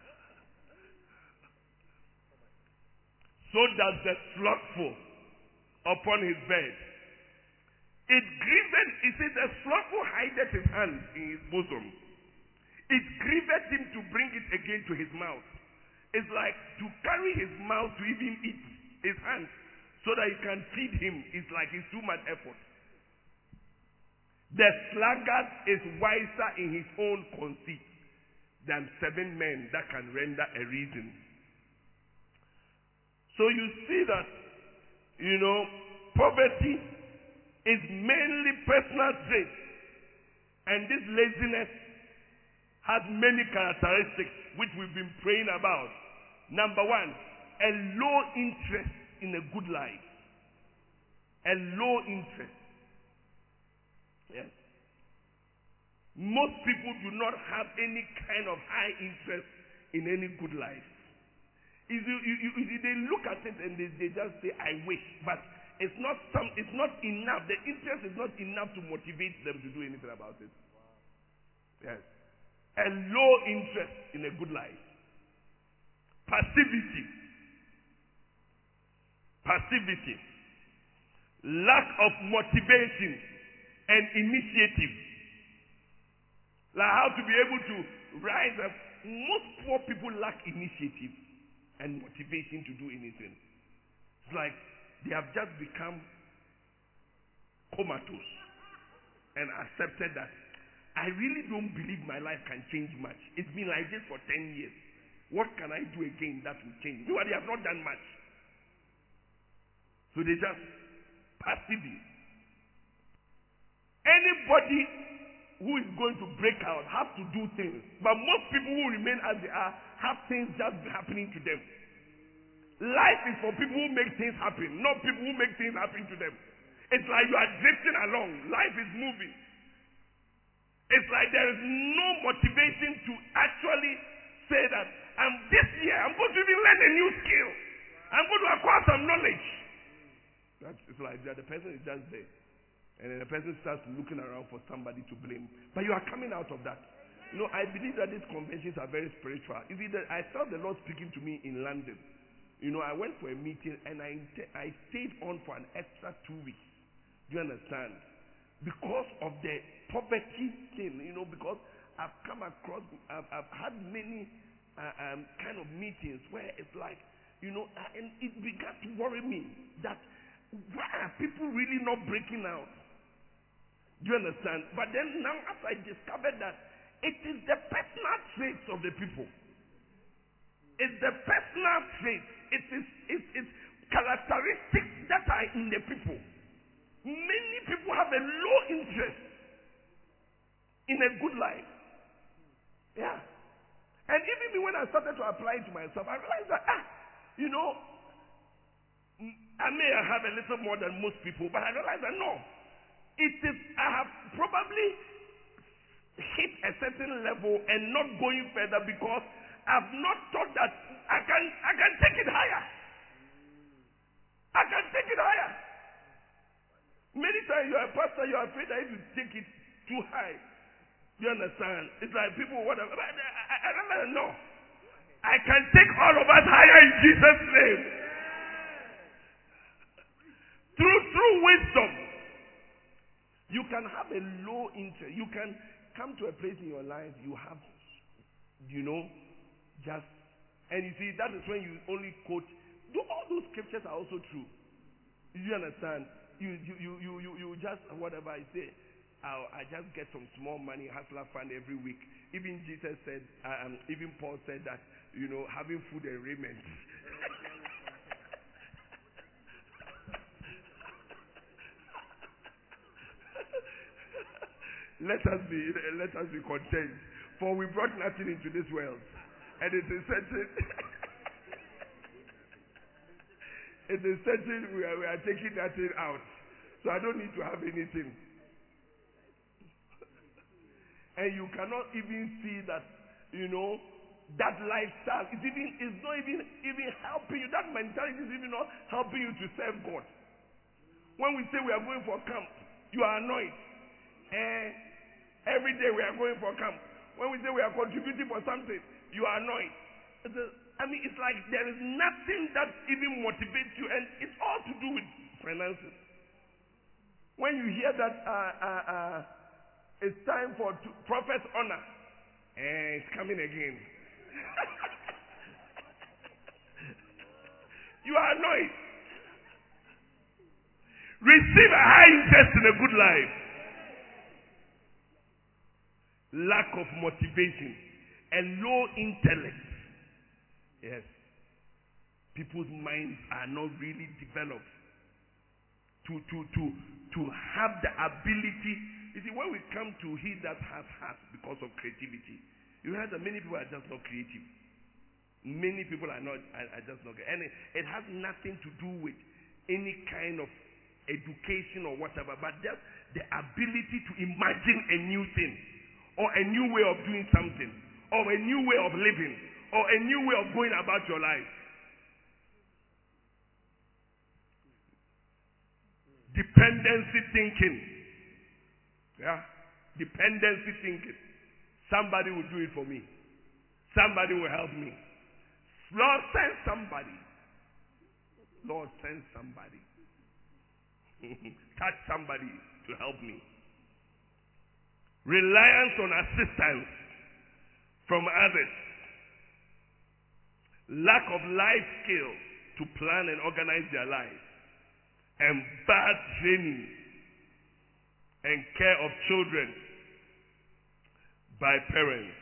So does the slothful upon his bed. It grieved, it says, the slothful hideth his hand in his bosom. It grieved him to bring it again to his mouth. It's like to carry his mouth to even eat his hand so that he can feed him. It's like it's too much effort. The sluggard is wiser in his own conceit than seven men that can render a reason. So you see that, you know, poverty is mainly personal trait. And this laziness has many characteristics which we've been praying about. Number one, a low interest in a good life. A low interest. Yes. Most people do not have any kind of high interest in any good life. If you, you, you, they look at it and they, they just say, I wish, but it's not some, it's not enough. The interest is not enough to motivate them to do anything about it. Yes. A low interest in a good life. Passivity. Passivity. Lack of motivation and initiative. Like how to be able to rise up. Most poor people lack initiative and motivation to do anything. It's like they have just become comatose and accepted that I really don't believe my life can change much. It's been like this for ten years. What can I do again that will change? No, they have not done much. So they just passive. Anybody who is going to break out have to do things. But most people who remain as they are have things just happening to them. Life is for people who make things happen, not people who make things happen to them. It's like you are drifting along. Life is moving. It's like there is no motivation to actually say that, I'm this year, I'm going to even learn a new skill. I'm going to acquire some knowledge. That's, it's like that. The person is just there. And then the person starts looking around for somebody to blame. But you are coming out of that. You know, I believe that these conventions are very spiritual. You see, that I felt the Lord speaking to me in London. You know, I went for a meeting and I, I stayed on for an extra two weeks. Do you understand? Because of the poverty thing, you know, because I've come across, I've, I've had many uh, um, kind of meetings where it's like, you know, uh, and it began to worry me that why are people really not breaking out? Do you understand? But then now after I discovered that it is the personal traits of the people. It's the personal traits. It is it's, it's characteristics that are in the people. Many people have a low interest in a good life. Yeah. And even me, when I started to apply it to myself, I realized that, ah, you know, I may have a little more than most people, but I realized that no. It is, I have probably hit a certain level and not going further because I've not thought that I can, I can take it higher. I can take it higher. Many times you are a pastor, you are afraid that if you take it too high, you understand? It's like people, whatever. I, I, I don't know. I can take all of us higher in Jesus' name. Through, through wisdom, you can have a low interest. You can come to a place in your life, you have, you know, just, and you see, that is when you only quote. All those scriptures are also true. You understand? You you you you you, you just whatever I say, I I just get some small money, hustler fund every week. Even Jesus said, um, even Paul said that, you know, having food and raiment. let us be let us be content, for we brought nothing into this world, and it is certain. It is certain we are, we are taking that thing out. So I don't need to have anything. And you cannot even see that, you know, that lifestyle is even is not even even helping you. That mentality is even not helping you to serve God. When we say we are going for camp, you are annoyed. And every day we are going for camp. When we say we are contributing for something, you are annoyed. It's a, I mean, it's like there is nothing that even motivates you, and it's all to do with finances. When you hear that uh, uh, uh, it's time for to, prophet's honor, and it's coming again, you are annoyed. Receive a high interest in a good life. Lack of motivation and low intellect. Yes. People's minds are not really developed to, to, to, to have the ability. You see, when we come to he that has heart because of creativity, you heard that many people are just not creative. Many people are not are, are just not creative. And it, it has nothing to do with any kind of education or whatever, but just the ability to imagine a new thing, or a new way of doing something, or a new way of living, or a new way of going about your life. Dependency thinking. Yeah? Dependency thinking. Somebody will do it for me. Somebody will help me. Lord, send somebody. Lord, send somebody. Touch somebody to help me. Reliance on assistance from others. Lack of life skills to plan and organize their lives. And bad training and care of children by parents.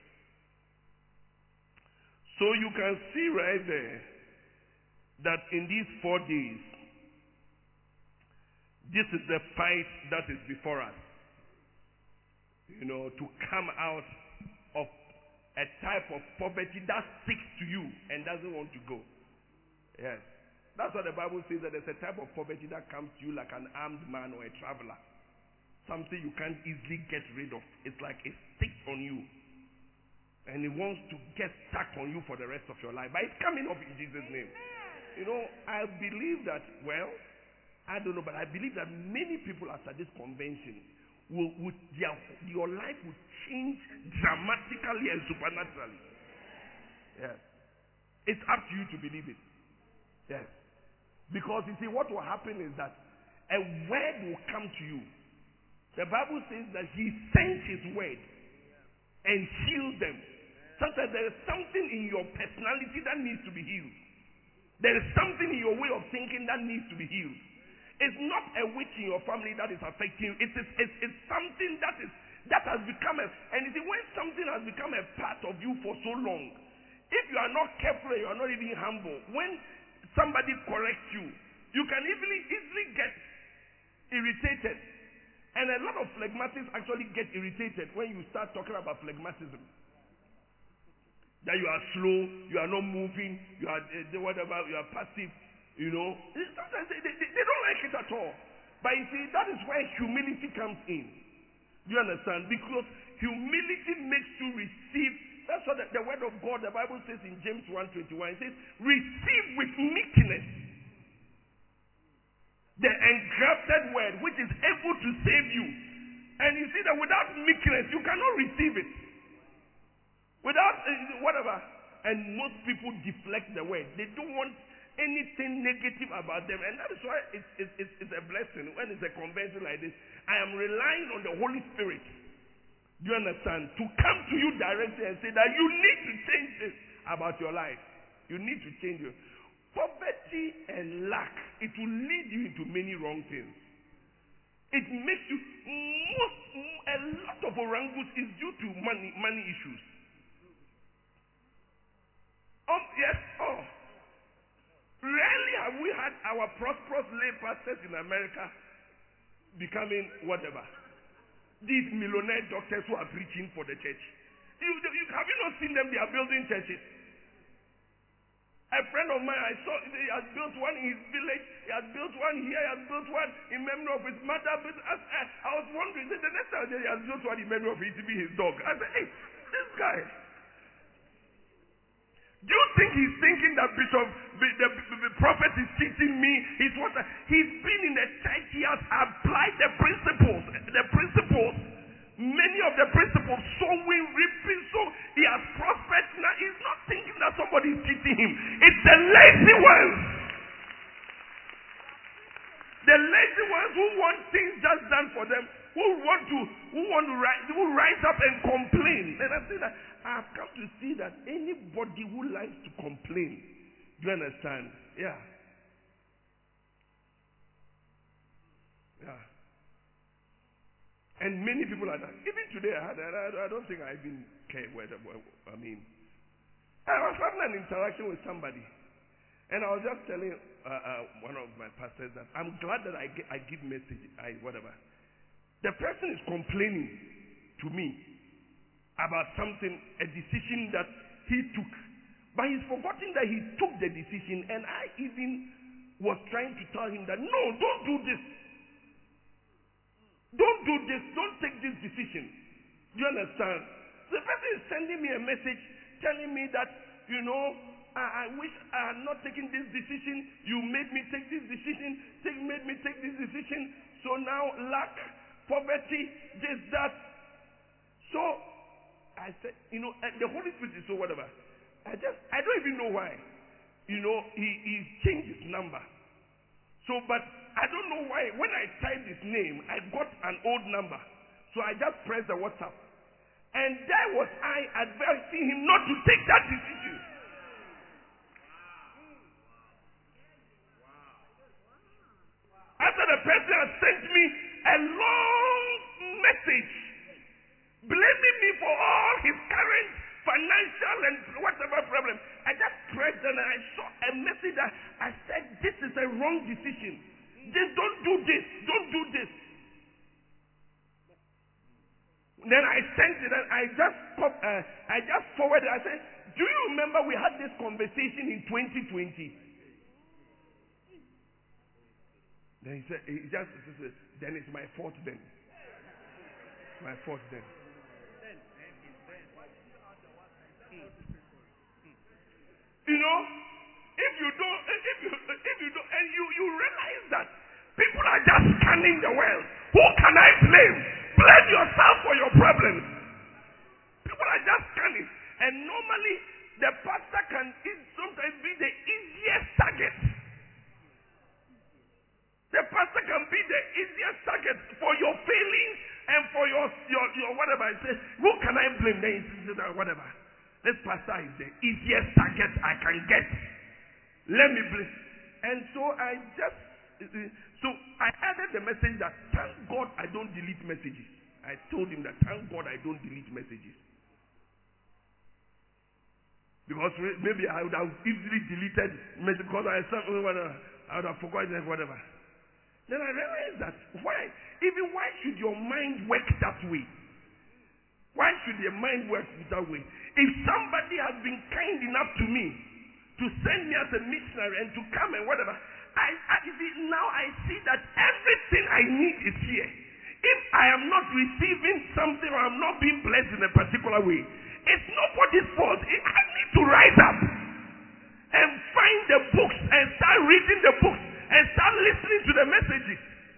So you can see right there that in these four days, this is the fight that is before us. you know, to come out of a type of poverty that sticks to you and doesn't want to go. Yes. That's what the Bible says, that there's a type of poverty that comes to you like an armed man or a traveler. Something you can't easily get rid of. It's like it sticks on you. And it wants to get stuck on you for the rest of your life. But it's coming off in Jesus' name. You know, I believe that, well, I don't know, but I believe that many people after this convention, will, will their, your life will change dramatically and supernaturally. Yes. It's up to you to believe it. Yes. Because you see, what will happen is that a word will come to you. The Bible says that he sent his word and healed them. Sometimes there is something in your personality that needs to be healed. There is something in your way of thinking that needs to be healed. It's not a witch in your family that is affecting you. It is it's, it's something that is that has become a, and you see, when something has become a part of you for so long, if you are not careful and you are not even humble, when somebody corrects you, you can easily easily get irritated. And a lot of phlegmatics actually get irritated when you start talking about phlegmatism. That you are slow, you are not moving, you are uh, whatever, you are passive, you know. Sometimes they, they, they don't like it at all. But you see, that is where humility comes in. Do you understand? Because humility makes you receive. That's what the, the word of God, the Bible says in James one twenty-one, it says, receive with meekness the engrafted word which is able to save you. And you see that without meekness, you cannot receive it. Without uh, whatever. And most people deflect the word. They don't want anything negative about them. And that is why it's, it's, it's, it's a blessing. When it's a convention like this, I am relying on the Holy Spirit. Do you understand? To come to you directly and say that you need to change this about your life. You need to change it. Poverty and lack, it will lead you into many wrong things. It makes you, most, a lot of orangus is due to money, money issues. Um, yes, oh. Rarely have we had our prosperous lay pastors in America becoming whatever. These millionaire doctors who are preaching for the church. You, you, have you not seen them? They are building churches. A friend of mine, I saw, he has built one in his village, he has built one here, he has built one in memory of his mother. But I, I, I was wondering, the next time he has built one in memory of it to be his dog. I said, hey, this guy, do you think he's thinking that Bishop, the, the, the prophet is cheating me? He's what? He's been in the church, he has applied the principles, the principles. Many of the principles, sowing, reaping, so he has prospered. Now he's not thinking that somebody is cheating him. It's the lazy ones. The lazy ones who want things just done for them, who want to, who want to rise, who rise up and complain. And I say that I have come to see that anybody who likes to complain, do you understand? Yeah. Yeah. And many people are that. Even today, I, had, I, I don't think I even care whether, I mean, I was having an interaction with somebody, and I was just telling uh, uh, one of my pastors that I'm glad that I, get, I give message, I whatever. The person is complaining to me about something, a decision that he took, but he's forgotten that he took the decision, and I even was trying to tell him that no, don't do this. Don't do this. Don't take this decision. Do you understand? The person is sending me a message telling me that, you know, I, I wish I had not taken this decision. You made me take this decision. Take, made me take this decision. So now lack, poverty, this, that. So I said, you know, the Holy Spirit is so whatever. I just, I don't even know why. You know, he, he changed his number. So, but I don't know why. When I typed his name, I got an old number. So I just pressed the WhatsApp. And there was I advising him not to take that decision. After the person had sent me a long message blaming me for all his current financial and whatever problem, I just pressed and I saw a message that I said, this is a wrong decision. This, don't do this. Don't do this. Then I sent it and I just pop, uh, I just forwarded. I said, do you remember we had this conversation in twenty twenty? Then he said, he just, he said, then it's my fault then. It's my fault then. You know, if you don't, if you, if you don't, and you, you realize that people are just scanning the world. Who can I blame? Blame yourself for your problems. People are just scanning. And normally, the pastor can sometimes be the easiest target. The pastor can be the easiest target for your failings and for your, your, your whatever. I say, who can I blame? Then whatever. This pastor is the easiest target I can get. Let me blame. And so I just, so I added the message that thank God I don't delete messages. I told him that thank God I don't delete messages. Because maybe I would have easily deleted messages because I I would have forgotten whatever. Then I realized that why? Even why should your mind work that way? Why should your mind work that way? If somebody has been kind enough to me to send me as a missionary and to come and whatever, I, I now I see that everything I need is here. If I am not receiving something or I'm not being blessed in a particular way, it's nobody's fault. I need to rise up and find the books and start reading the books and start listening to the messages.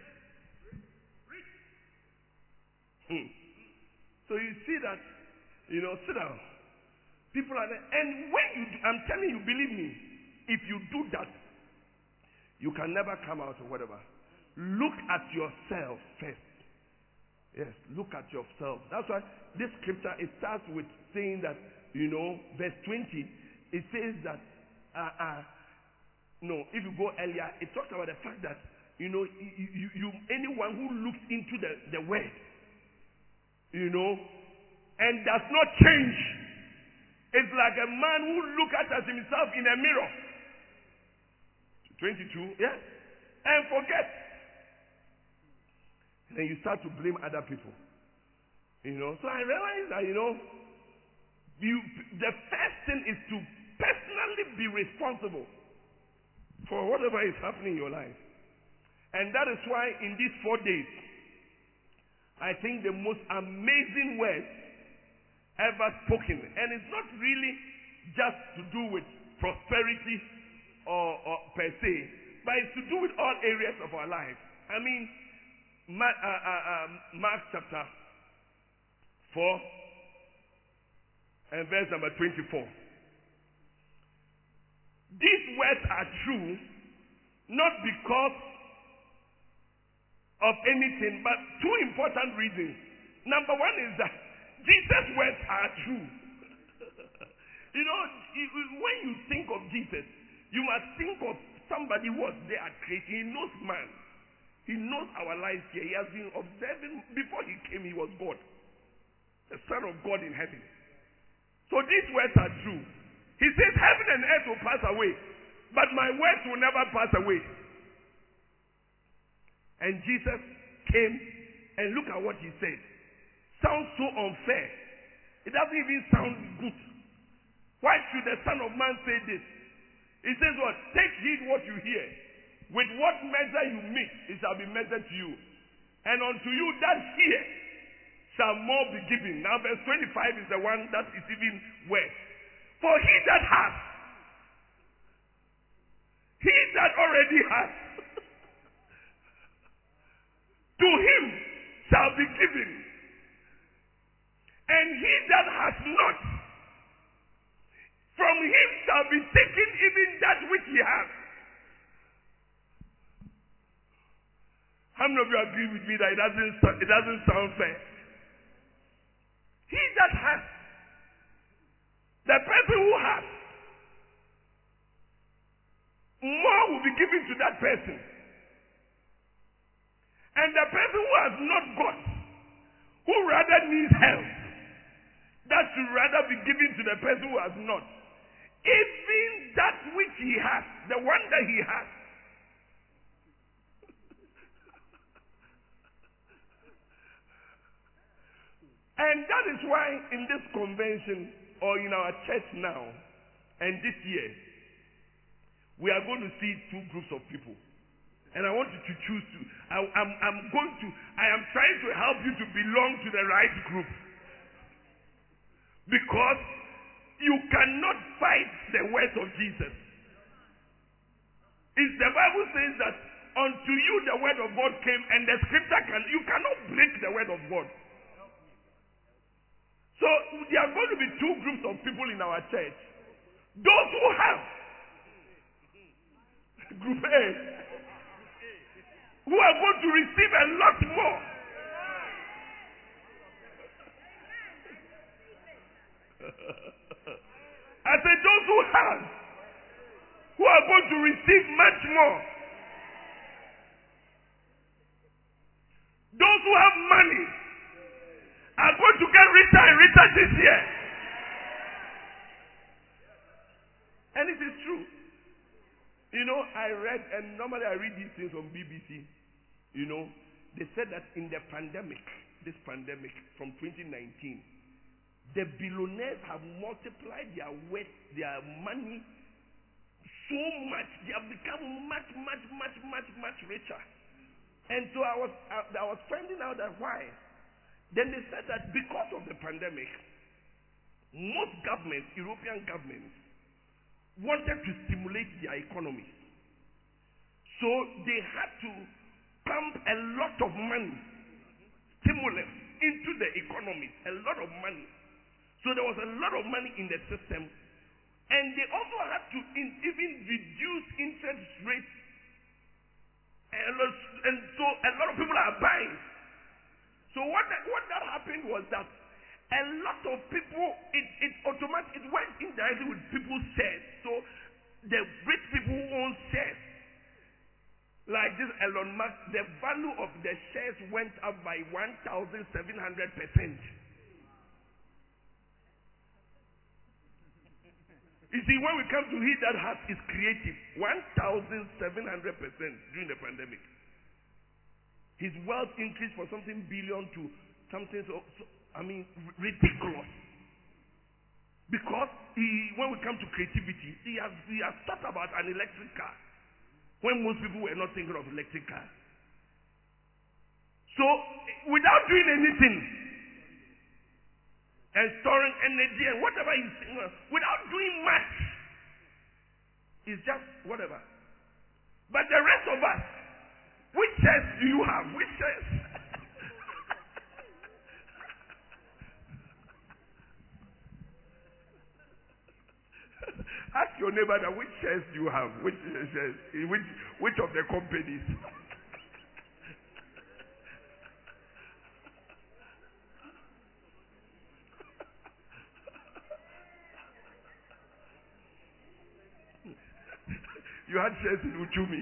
Hmm. So you see that, you know, sit down. People are there. And when you do, I'm telling you, believe me, if you do that, you can never come out or whatever. Look at yourself first. Yes, look at yourself. That's why this scripture, it starts with saying that, you know, verse twenty, it says that, uh, uh, no, if you go earlier, it talks about the fact that, you know, you, you, you anyone who looks into the, the word, you know, and does not change, it's like a man who looks at himself in a mirror. twenty-two, yeah, and forget. And then you start to blame other people. You know, so I realized that, you know, you, the first thing is to personally be responsible for whatever is happening in your life. And that is why in these four days, I think the most amazing words ever spoken, and it's not really just to do with prosperity or, or per se, but it's to do with all areas of our life. I mean, Mark, uh, uh, uh, Mark chapter four and verse number twenty-four. These words are true not because of anything, but two important reasons. Number one is that Jesus' words are true. You know, when you think of Jesus, you must think of somebody who was there at creation. He knows man. He knows our lives here. He has been observing. Before he came, he was God. The Son of God in heaven. So these words are true. He says, heaven and earth will pass away, but my words will never pass away. And Jesus came, and look at what he said. Sounds so unfair. It doesn't even sound good. Why should the Son of Man say this? He says what? Take heed what you hear. With what measure you meet, it shall be measured to you. And unto you that hear shall more be given. Now verse twenty-five is the one that is even worse. For he that has, he that already has, to him shall be given. And he that has not, from him shall be taken even that which he has. How many of you agree with me that it doesn't, it doesn't sound fair? He that has, the person who has, more will be given to that person. And the person who has not got, who rather needs help, that should rather be given to the person who has not. Even that which he has, the one that he has, And that is why in this convention or in our church now and this year, we are going to see two groups of people. And I want you to choose to, I, I'm, I'm going to, I am trying to help you to belong to the right group. Because you cannot fight the words of Jesus. It's the Bible says that unto you the word of God came, and the scripture can, you cannot break the word of God. So there are going to be two groups of people in our church. Those who have group A, who are going to receive a lot more. I said those who have, who are going to receive much more. Those who have money are going to get richer and richer this year. And it is true. You know, I read, and normally I read these things on B B C. You know, they said that in the pandemic, this pandemic from twenty nineteen, the billionaires have multiplied their wealth, their money so much. They have become much, much, much, much, much richer. And so I was, I, I was finding out that why. Then they said that because of the pandemic, most governments, European governments, wanted to stimulate their economies. So they had to pump a lot of money, stimulus, into the economy, a lot of money. So there was a lot of money in the system. And they also had to in, even reduce interest rates. And, and so a lot of people are buying. So what that, what that happened was that a lot of people, it, it automatically, it went indirectly with people's shares. So the rich people who own shares, like this Elon Musk, the value of the shares went up by one thousand seven hundred percent. You see, when we come to he that has is creative, one thousand seven hundred percent during the pandemic. His wealth increased from something billion to something so, so I mean, r- ridiculous. Because he, when we come to creativity, he has, he has thought about an electric car when most people were not thinking of electric cars. So, without doing anything and storing energy and whatever he's saying, without doing much, it's just whatever. But the rest of us, which shares do you have? Which shares? Ask your neighbor that which shares do you have? Which shares? Which which of the companies? You had shares in Uchumi.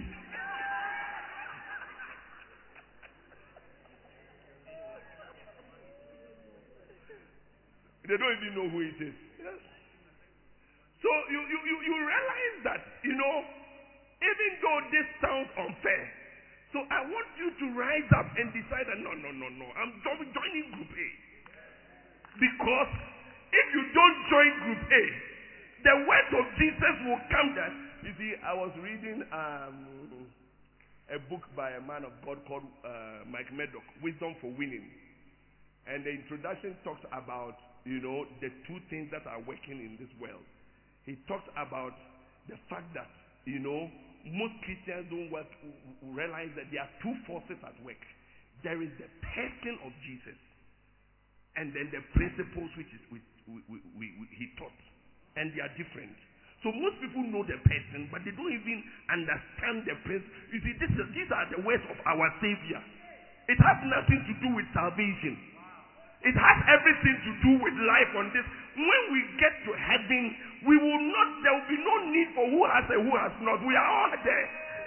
They don't even know who it is. Yes. So you, you, you, you realize that, you know, even though this sounds unfair, so I want you to rise up and decide that no, no, no, no, I'm joining Group A. Because if you don't join Group A, the words of Jesus will come down. You see, I was reading um, a book by a man of God called uh, Mike Murdock, Wisdom for Winning. And the introduction talks about, you know, the two things that are working in this world. He talked about the fact that, you know, most Christians don't work, realize that there are two forces at work. There is the person of Jesus, and then the principles which is we, we, we, we, he taught, and they are different. So most people know the person, but they don't even understand the principle. You see, this is, these are the words of our Savior. It has nothing to do with salvation. It has everything to do with life on this. When we get to heaven, we will not, there will be no need for who has and who has not. We are all there.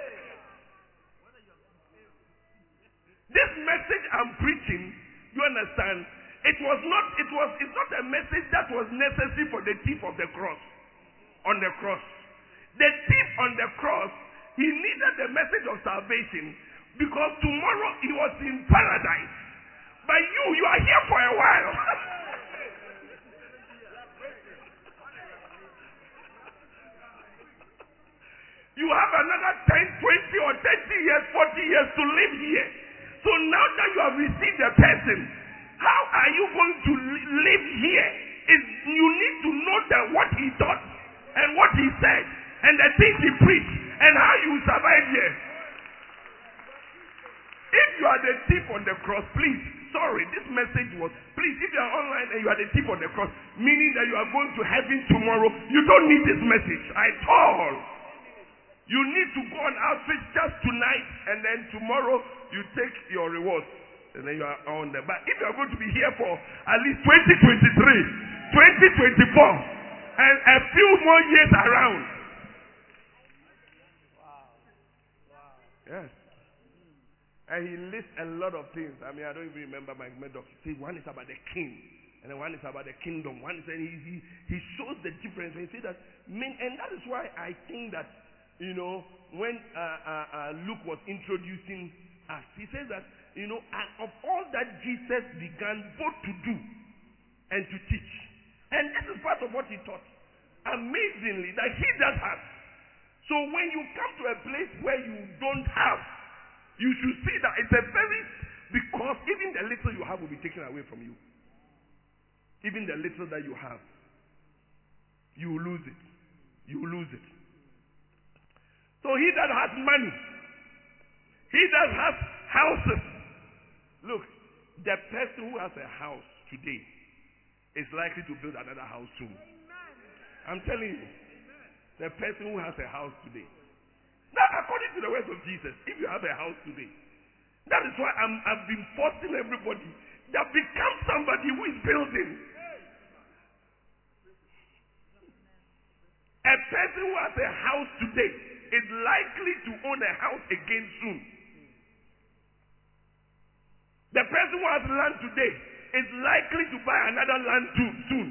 This message I'm preaching, you understand, it was not, it was, it's not a message that was necessary for the thief of the cross, on the cross. The thief on the cross, he needed the message of salvation because tomorrow he was in paradise. But you, you are here for a while. You have another ten, twenty or thirty years, forty years to live here. So now that you have received a person, how are you going to live here? Is you need to know that what he taught and what he said and the things he preached and how you survive here. If you are the thief on the cross, please, sorry, this message was, please, if you are online and you are the thief on the cross, meaning that you are going to heaven tomorrow, you don't need this message at all. You need to go on outreach just tonight, and then tomorrow you take your reward, and then you are on there. But if you are going to be here for at least twenty twenty-three, twenty twenty-four, and a few more years around. Wow. Wow. Yes. And he lists a lot of things. I mean, I don't even remember my Medoc. See, one is about the king, and then one is about the kingdom. One is, and he, he, he shows the difference. And he says that, and that is why I think that, you know, when uh, uh, uh, Luke was introducing us, he says that, you know, and of all that Jesus began both to do and to teach. And this is part of what he taught. Amazingly, that he does have. So when you come to a place where you don't have, you should see that it's a very, because even the little you have will be taken away from you. Even the little that you have, you will lose it. You will lose it. So he that has money, he that has houses. Look, the person who has a house today is likely to build another house soon. I'm telling you, the person who has a house today. Now, according to the words of Jesus, if you have a house today, that is why I'm, I've been forcing everybody that become somebody who is building. A person who has a house today is likely to own a house again soon. The person who has land today is likely to buy another land too soon.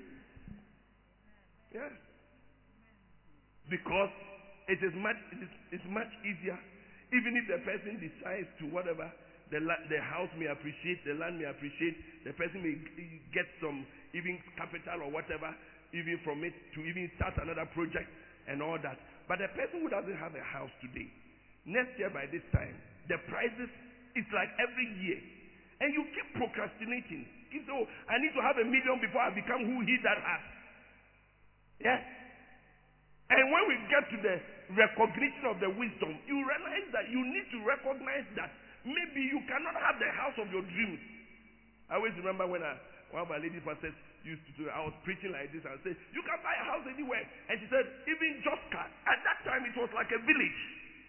Yes. Because it is much it is it's much easier, even if the person decides to whatever, the the house may appreciate, the land may appreciate, the person may get some even capital or whatever, even from it to even start another project and all that. But the person who doesn't have a house today, next year by this time, the prices, it's like every year. And you keep procrastinating. You say, oh, I need to have a million before I become who he that has. Yeah? And when we get to the recognition of the wisdom, you realize that you need to recognize that maybe you cannot have the house of your dreams. I always remember when I, one of my lady pastors used to do, I was preaching like this and I said, you can buy a house anywhere. And she said, even Joska. At that time it was like a village.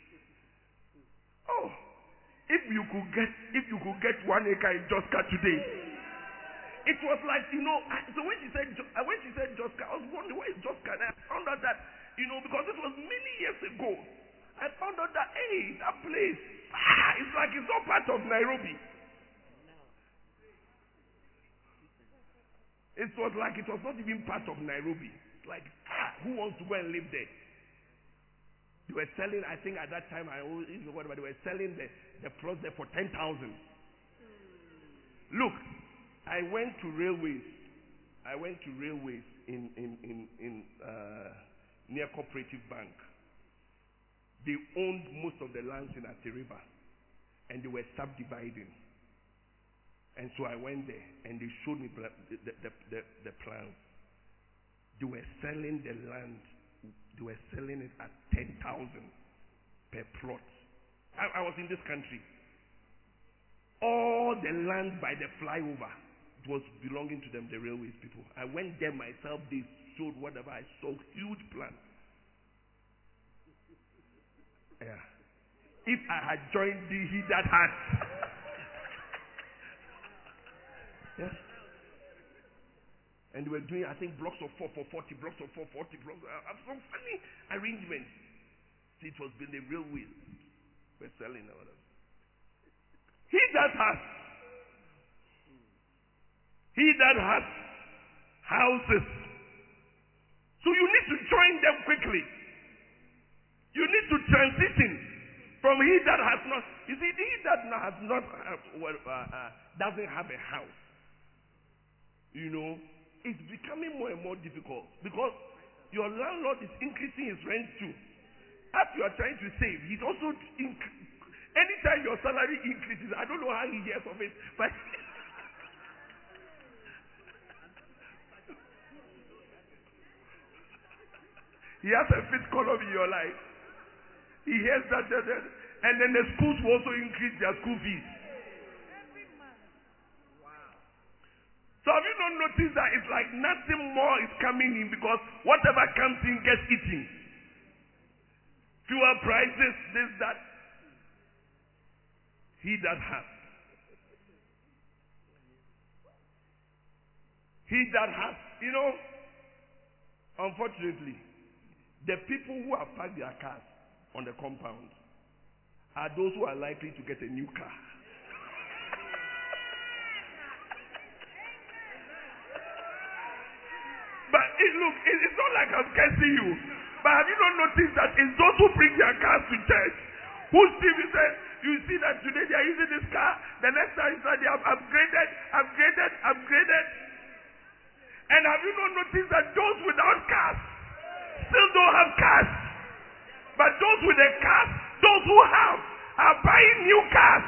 Oh, if you could get, if you could get one acre in Joska today, it was like, you know, so when she said, when she said Joska, I was wondering, where is Joska? And I found out that, you know, because it was many years ago, I found out that, hey, that place, ah, it's like it's not part of Nairobi. It was like it was not even part of Nairobi. Like, ah, who wants to go and live there? They were selling, I think at that time, I always know whatever, they were selling the, the plot there for ten thousand. Look, I went to railways. I went to railways in, in, in, in uh, near Cooperative Bank. They owned most of the lands in Ati River, and they were subdividing. And so I went there, and they showed me the, the, the, the, the plans. They were selling the land. They were selling it at ten thousand per plot. I, I was in this country. All the land by the flyover, it was belonging to them, the railways people. I went there myself. They showed whatever I saw. Huge plan. Yeah. If I had joined the he that had. Yes. And they were doing, I think, blocks of four for forty, blocks of four forty, blocks of some funny arrangements. See, it was been the railway. We're selling all of them. He that has, he that has houses. So you need to join them quickly. You need to transition From he that has not, you see, he that has not, uh, well, uh, uh, doesn't have a house, you know, it's becoming more and more difficult because your landlord is increasing his rent too. As you are trying to save, he's also, inc- anytime your salary increases, I don't know how he hears of it, but he has a fifth column in your life. He hears that, that, that, and then the schools will also increase their school fees. So have you not noticed that it's like nothing more is coming in because whatever comes in gets eaten? Fuel prices, this, that. He that has. He that has. You know, unfortunately, the people who have parked their cars on the compound are those who are likely to get a new car. But it, look, it, it's not like I'm cursing you. But have you not noticed that it's those who bring their cars to church who see me say, you see that today they are using this car, the next time they have upgraded, upgraded, upgraded. And have you not noticed that those without cars still don't have cars? But those with the cars, those who have, are buying new cars.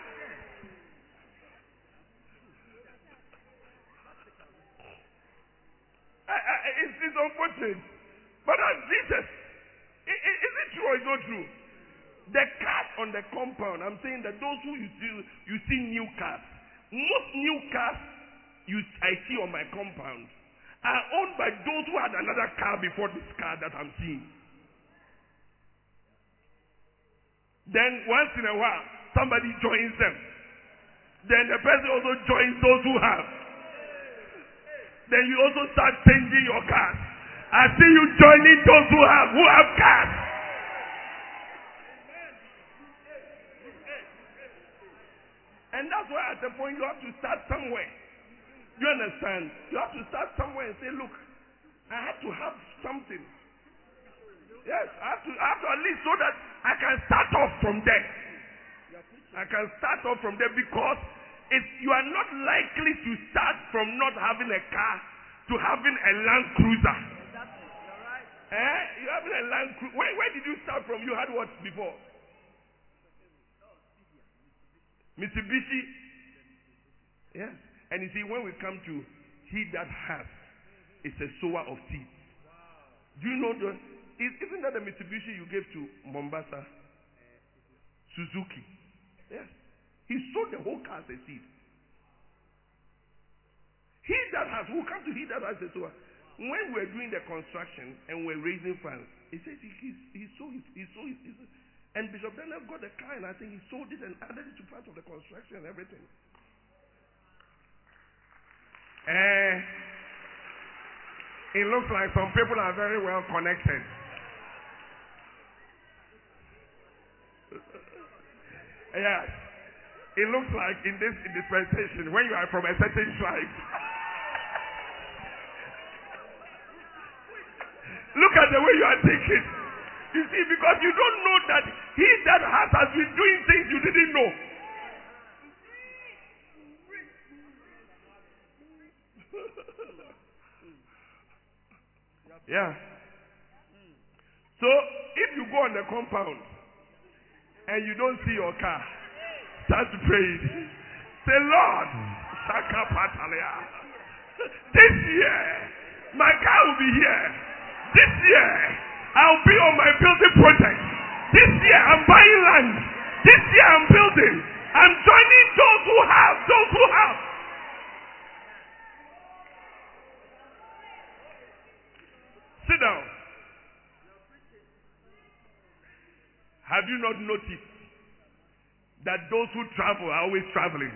I, I, it's, it's unfortunate. But as Jesus, is, is it true or is it not true? The cars on the compound, I'm saying that those who you see, you see new cars, most new cars you, I see on my compound are owned by those who had another car before this car that I'm seeing. Then once in a while, somebody joins them. Then the person also joins those who have. Then you also start changing your cars. I see you joining those who have, who have cars. And that's why at the point you have to start somewhere. You understand? You have to start somewhere and say, look, I have to have something. Yes, I have to, I have to at least so that I can start off from there. I can start off from there because if you are not likely to start from not having a car to having a Land Cruiser. Eh? You having a Land Cruiser. Where, where did you start from? You had what before? Mitsubishi. Yes. And you see, when we come to he that has, it's a sower of seeds. Do you know the, isn't that the Mitsubishi you gave to Mombasa? Suzuki. Yes. He sowed the whole car as a seed. He that has, we'll come to he that has a sower. When we're doing the construction and we're raising funds, he says he, he, he sold it, he sold it, he sold it. And Bishop Daniel got the car and I think he sold it and added it to part of the construction and everything. Eh, it looks like some people are very well connected. Yes. It looks like in this dispensation, when you are from a certain tribe, look at the way you are thinking. You see, because you don't know that he that has has been doing things you didn't know. Yeah. So, if you go on the compound and you don't see your car, start to pray. Say, Lord, Shaka Patalia. This year, my car will be here. This year, I'll be on my building project. This year, I'm buying land. This year, I'm building. I'm joining those who have, those who have. Sit down. Have you not noticed that those who travel are always traveling?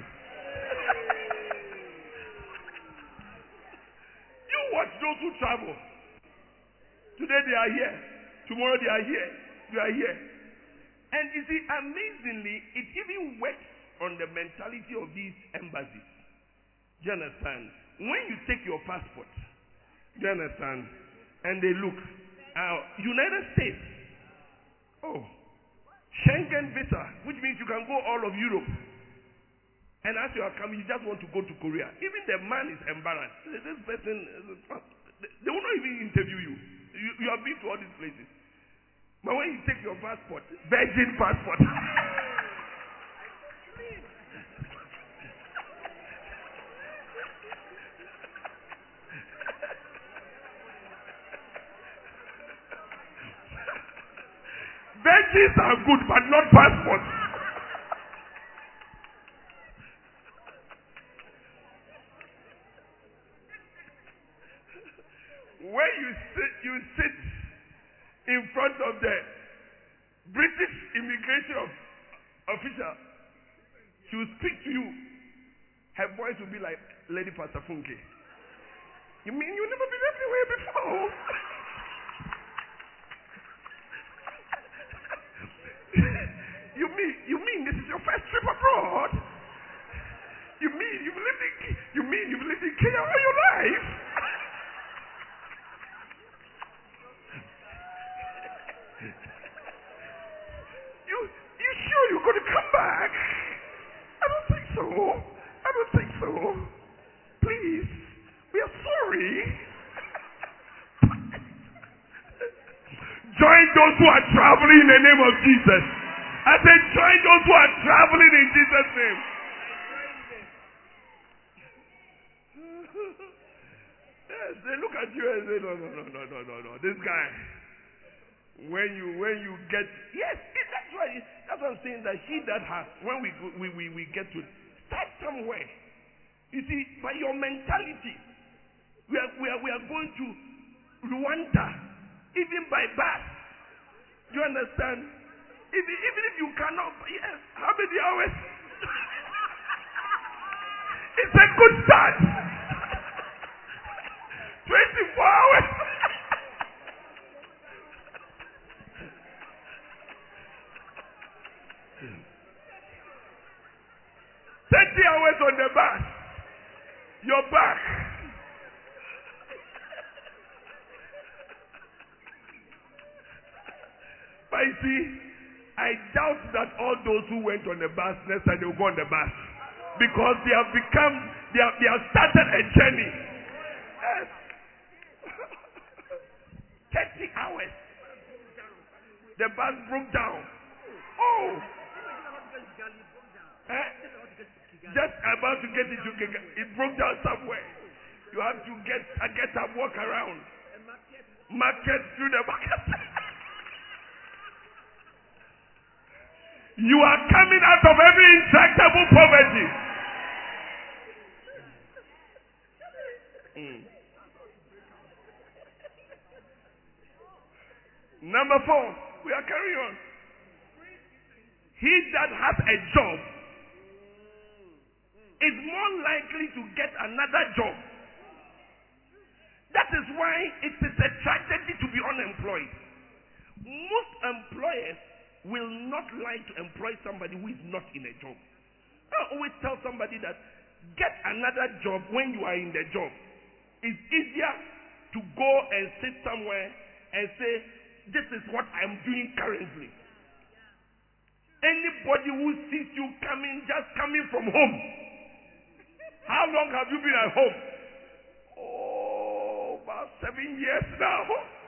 You watch those who travel. Today they are here. Tomorrow they are here. You are here. And you see, amazingly, it even works on the mentality of these embassies. Do you understand? When you take your passport, do you understand? And they look, uh, United States. Oh, Schengen visa, which means you can go all of Europe. And as you are coming, you just want to go to Korea. Even the man is embarrassed. This person, they will not even interview you. You, you have been to all these places. But when you take your passport, virgin passport. Virgins are good, but not passports. When you sit, you sit in front of the British immigration of, official, she will speak to you. Her voice will be like Lady Pastor Funke. You mean you've never been everywhere before? you mean you mean this is your first trip abroad? You mean you've lived in you mean you've lived in Kenya all your life? you you sure you're going to come back? I don't think so. I don't think so. Please, we are sorry. Join those who are traveling in the name of Jesus. I said, join those who are traveling in Jesus' name. Yes, they look at you and say, no, no, no, no, no, no, no. This guy, when you when you get, yes, that's why that's what I'm saying. That he that has, when we go, we, we we get to start somewhere. You see, by your mentality, we are we are we are going to Rwanda. Even by bus. Do you understand? Even, even if you cannot, yes, how many hours? It's a good start. twenty-four hours. thirty hours on the bus. You're back. But you see, I doubt that all those who went on the bus, next time they will go on the bus. Because they have become, they have, they have started a journey. Yes. thirty hours. The bus broke down. Oh. Eh? Just about to get into Kigali. It broke down somewhere. You have to get, uh, get up, walk around. Market through the market. You are coming out of every intractable poverty. Mm. Number four, we are carrying on. He that has a job is more likely to get another job. That is why it is a tragedy to be unemployed. Most employers will not like to employ somebody who is not in a job. I always tell somebody that get another job when you are in the job. It's easier to go and sit somewhere and say, this is what I'm doing currently. Anybody who sees you coming, just coming from home. How long have you been at home? Oh, about seven years now.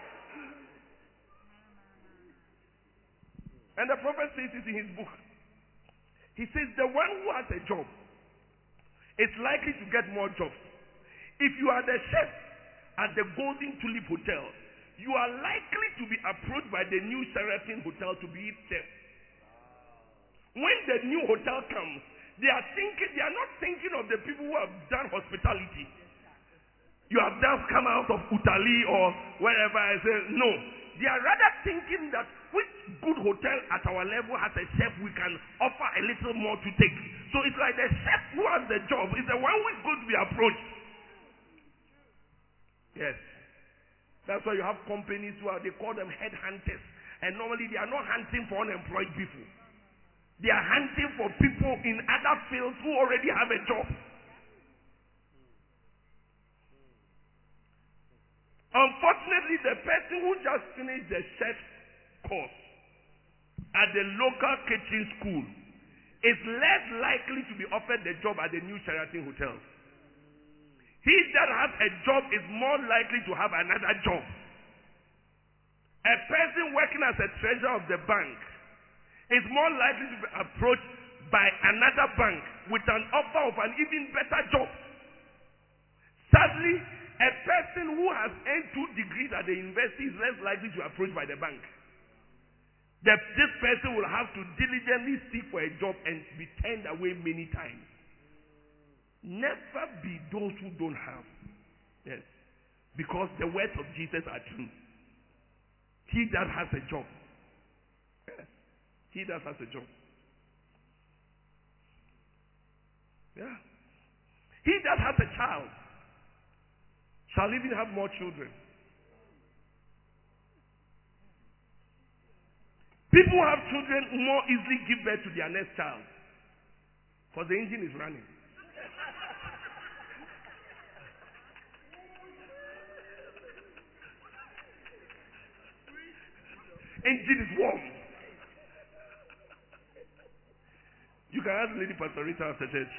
And the prophet says it in his book. He says the one who has a job is likely to get more jobs. If you are the chef at the Golden Tulip Hotel, you are likely to be approached by the new Sheraton Hotel to be its chef. When the new hotel comes, they are thinking, they are not thinking of the people who have done hospitality. You have just come out of Italy or wherever. I say no. They are rather thinking that which good hotel at our level has a chef we can offer a little more to take. So it's like the chef who has the job is the one who is going to be approached. Yes. That's why you have companies who are, they call them headhunters. And normally they are not hunting for unemployed people. They are hunting for people in other fields who already have a job. Unfortunately, the person who just finished the chef course at the local kitchen school is less likely to be offered the job at the new Sheraton Hotel. He that has a job is more likely to have another job. A person working as a treasurer of the bank is more likely to be approached by another bank with an offer of an even better job. Sadly, a person who has earned two degrees at the university is less likely to be approached by the bank. The, this person will have to diligently seek for a job and be turned away many times. Never be those who don't have. Yes. Because the words of Jesus are true. He that has a job. Yes. He that has a job. Yeah. He that has a child shall even have more children. People who have children more easily give birth to their next child. Because the engine is running. Engine is warm. You can ask Lady Pastor Rita after church.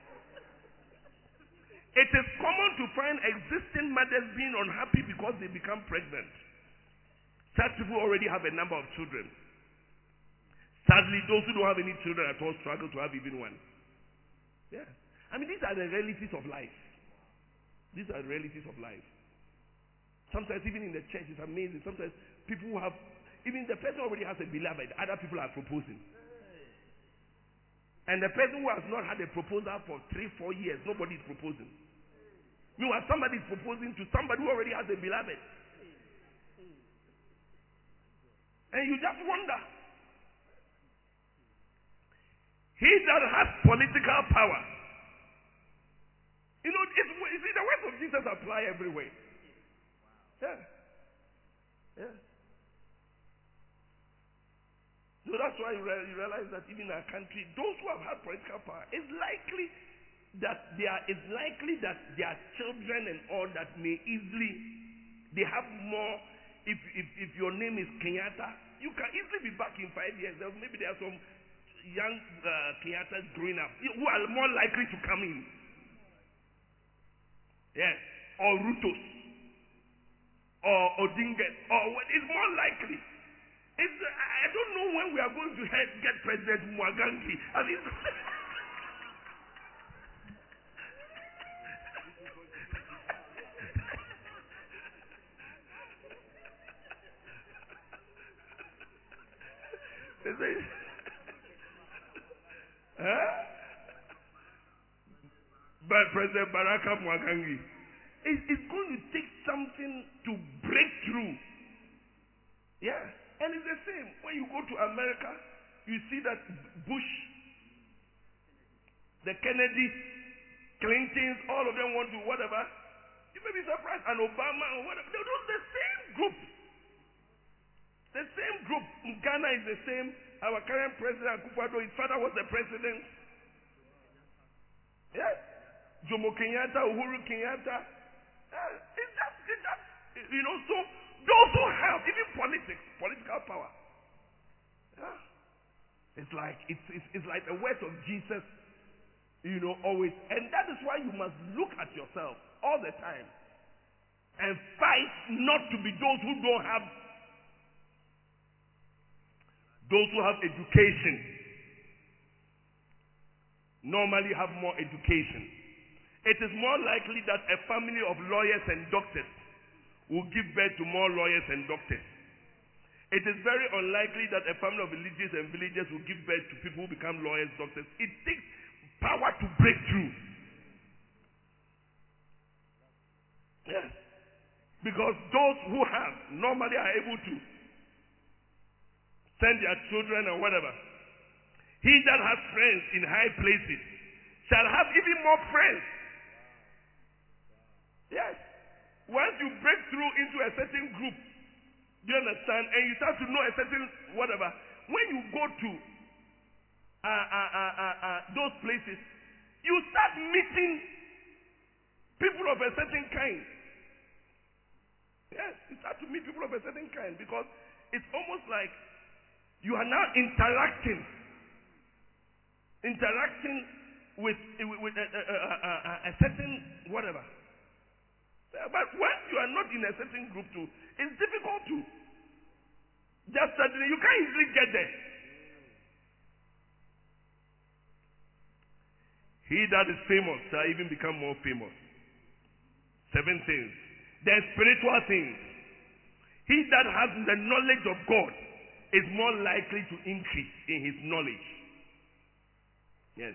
It is common to find existing mothers being unhappy because they become pregnant. Such people already have a number of children. Sadly, those who don't have any children at all struggle to have even one. Yeah. I mean, these are the realities of life. These are the realities of life. Sometimes even in the church, it's amazing. Sometimes people who have, even the person already has a beloved, other people are proposing. And the person who has not had a proposal for three, four years, nobody is proposing. Meanwhile, somebody is proposing to somebody who already has a beloved. And you just wonder. He that has political power. You know, it's, you see, the words of Jesus apply everywhere. Yeah. Yeah. So that's why you, re- you realize that even in our country, those who have had political power, it's likely that they are, it's likely that their children and all that may easily, they have more. If if, if your name is Kenyatta, you can easily be back in five years. Maybe there are some young uh, Kenyattas growing up who are more likely to come in. Yes, or Rutos, or Odinga, or what is more likely. It's, I don't know when we are going to head, get President Mwagangi. I mean, huh? But President Baraka Mwagangi, it's, it's going to take something to break through. Yeah. And it's the same. When you go to America, you see that Bush, the Kennedy, Clintons, all of them want to whatever. You may be surprised. And Obama or whatever. They're all the same group. The same group. In Ghana is the same. Our current president, Akufo-Addo, his father was the president. Yes. Jomo Kenyatta, Uhuru Kenyatta. Uh, it's just, it's just, you know, so those who have even politics, political power. Yeah. It's like it's, it's it's like the words of Jesus, you know, always. And that is why you must look at yourself all the time and fight not to be those who don't have, those who have education normally have more education. It is more likely that a family of lawyers and doctors will give birth to more lawyers and doctors. It is very unlikely that a family of villages and villagers will give birth to people who become lawyers, doctors. It takes power to break through. Yes. Because those who have normally are able to send their children or whatever. He that has friends in high places shall have even more friends. Yes. Once you break through into a certain group, do you understand? And you start to know a certain whatever. When you go to uh, uh, uh, uh, uh, those places, you start meeting people of a certain kind. Yes, you start to meet people of a certain kind because it's almost like You are now interacting. Interacting with, with a, a, a, a, a certain whatever. But when you are not in a certain group too, it's difficult to. Just suddenly, you can't easily get there. He that is famous shall even become more famous. Seven things. Then spiritual things. He that has the knowledge of God is more likely to increase in his knowledge. Yes.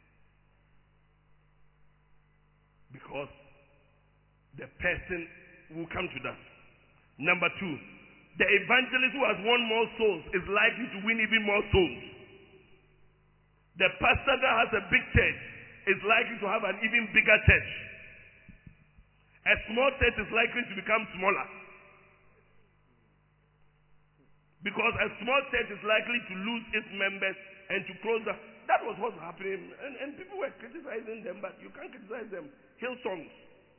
Because the person will come to that. Number two, the evangelist who has won more souls is likely to win even more souls. The pastor that has a big church is likely to have an even bigger church. A small church is likely to become smaller. Because a small church is likely to lose its members and to close down. That was what was happening. And, and people were criticizing them, but you can't criticize them. Hillsongs.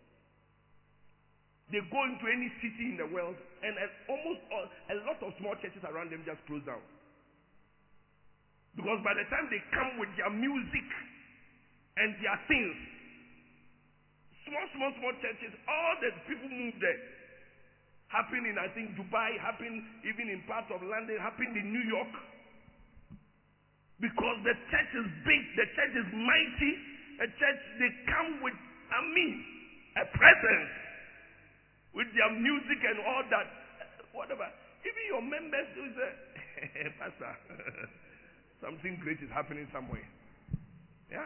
They go into any city in the world, and a, almost all, a lot of small churches around them just close down. Because by the time they come with their music and their things, small, small, small churches, all the people move there. Happened in, I think, Dubai, happened even in parts of London, happened in New York. Because the church is big, the church is mighty, a church, they come with, I mean, a presence. With their music and all that. Whatever. Even your members do say, Pastor, something great is happening somewhere. Yeah.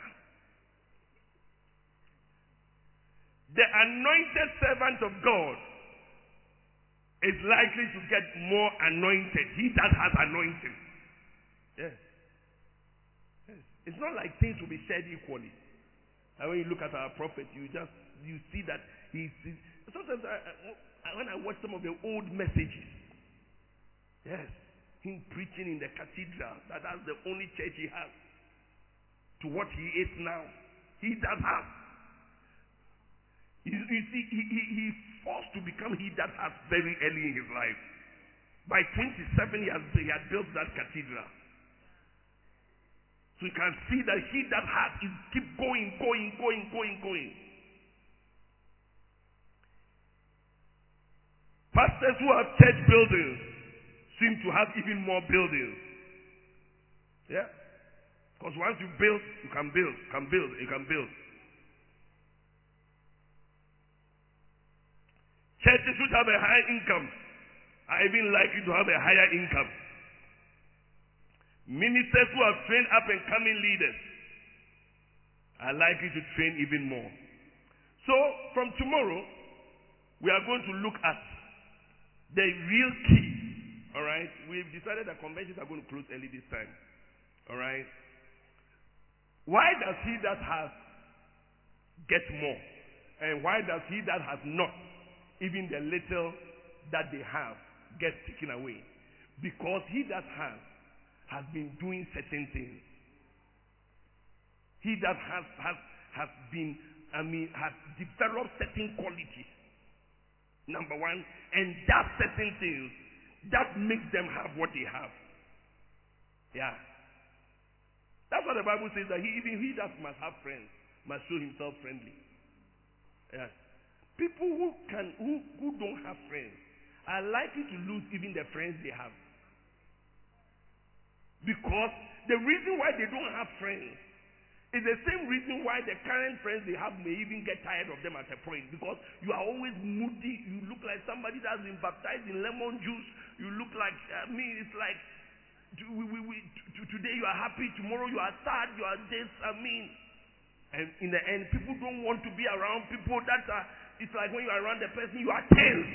The anointed servant of God is likely to get more anointed. He that has anointing. Yes. Yes. It's not like things will be shared equally. And when you look at our prophet, you just you see that he sees. Sometimes I, I, when I watch some of the old messages, yes, him preaching in the cathedral, that that's the only church he has. To what he is now, he does have. You, you see, he, he, he's forced to become he that has very early in his life. By twenty-seven, he, has, he had built that cathedral. So you can see that he that has is keep going, going, going, going, going. Pastors who have church buildings seem to have even more buildings. Yeah? Because once you build, you can build, you can build, you can build. Churches which have a high income are even likely to have a higher income. Ministers who have trained up and coming leaders are likely to train even more. So, from tomorrow, we are going to look at the real key. Alright? We've decided that conventions are going to close early this time. Alright? Why does he that has get more? And why does he that has not, even the little that they have, get taken away? Because he that has, has been doing certain things. He that has, has, has been, I mean, has developed certain qualities. Number one, and that certain things that makes them have what they have. Yeah. That's what the Bible says, that he, even he that must have friends must show himself friendly. Yeah. People who can who, who don't have friends are likely to lose even the friends they have. Because the reason why they don't have friends is the same reason why the current friends they have may even get tired of them at a point. Because you are always moody. You look like somebody that has been baptized in lemon juice. You look like, I mean, it's like, we, we, we, today you are happy, tomorrow you are sad, you are this, I mean. And in the end, people don't want to be around people that are, it's like when you are around the person, you are tense.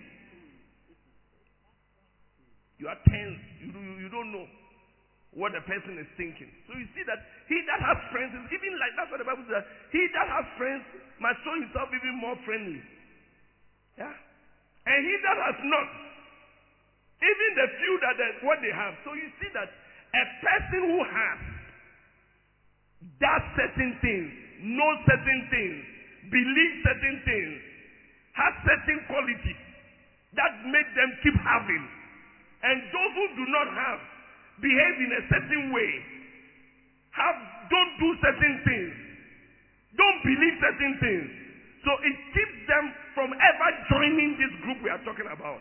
You are tense. You, you, you don't know what the person is thinking. So you see that he that has friends is even like, that's what the Bible says, he that has friends must show himself even more friendly. Yeah? And he that has not, even the few that they, what they have. So you see that a person who has does certain things, knows certain things, believes certain things, has certain qualities that make them keep having. And those who do not have, behave in a certain way. Have don't do certain things. Don't believe certain things. So it keeps them from ever joining this group we are talking about.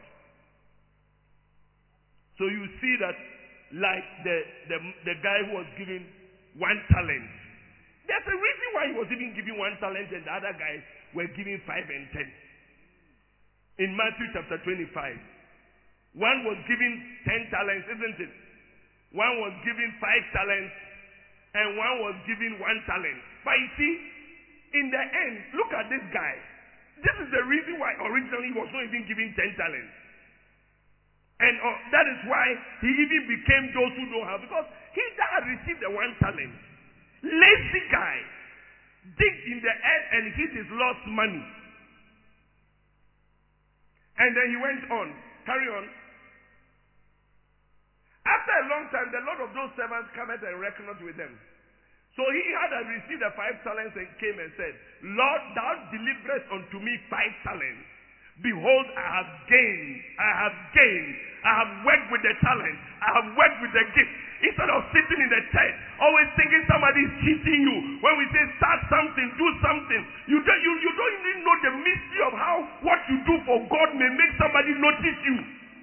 So you see that, like the, the, the guy who was given one talent. There's a reason why he was even given one talent and the other guys were given five and ten. In Matthew chapter twenty-five. One was given ten talents, isn't it? One was given five talents and one was given one talent. But you see, in the end, look at this guy. This is the reason why originally he was not even given ten talents. And uh, that is why he even became those who don't have. Because he that had received the one talent, lazy guy, digged in the earth and hid his lost money. And then he went on. Carry on. After a long time, the Lord of those servants came and reckoned with them. So he had received the five talents and came and said, Lord, thou deliverest unto me five talents. Behold, I have gained, I have gained, I have worked with the talent, I have worked with the gift. Instead of sitting in the church, always thinking somebody is cheating you. When we say start something, do something, you don't, you, you don't even know the mystery of how what you do for God may make somebody notice you.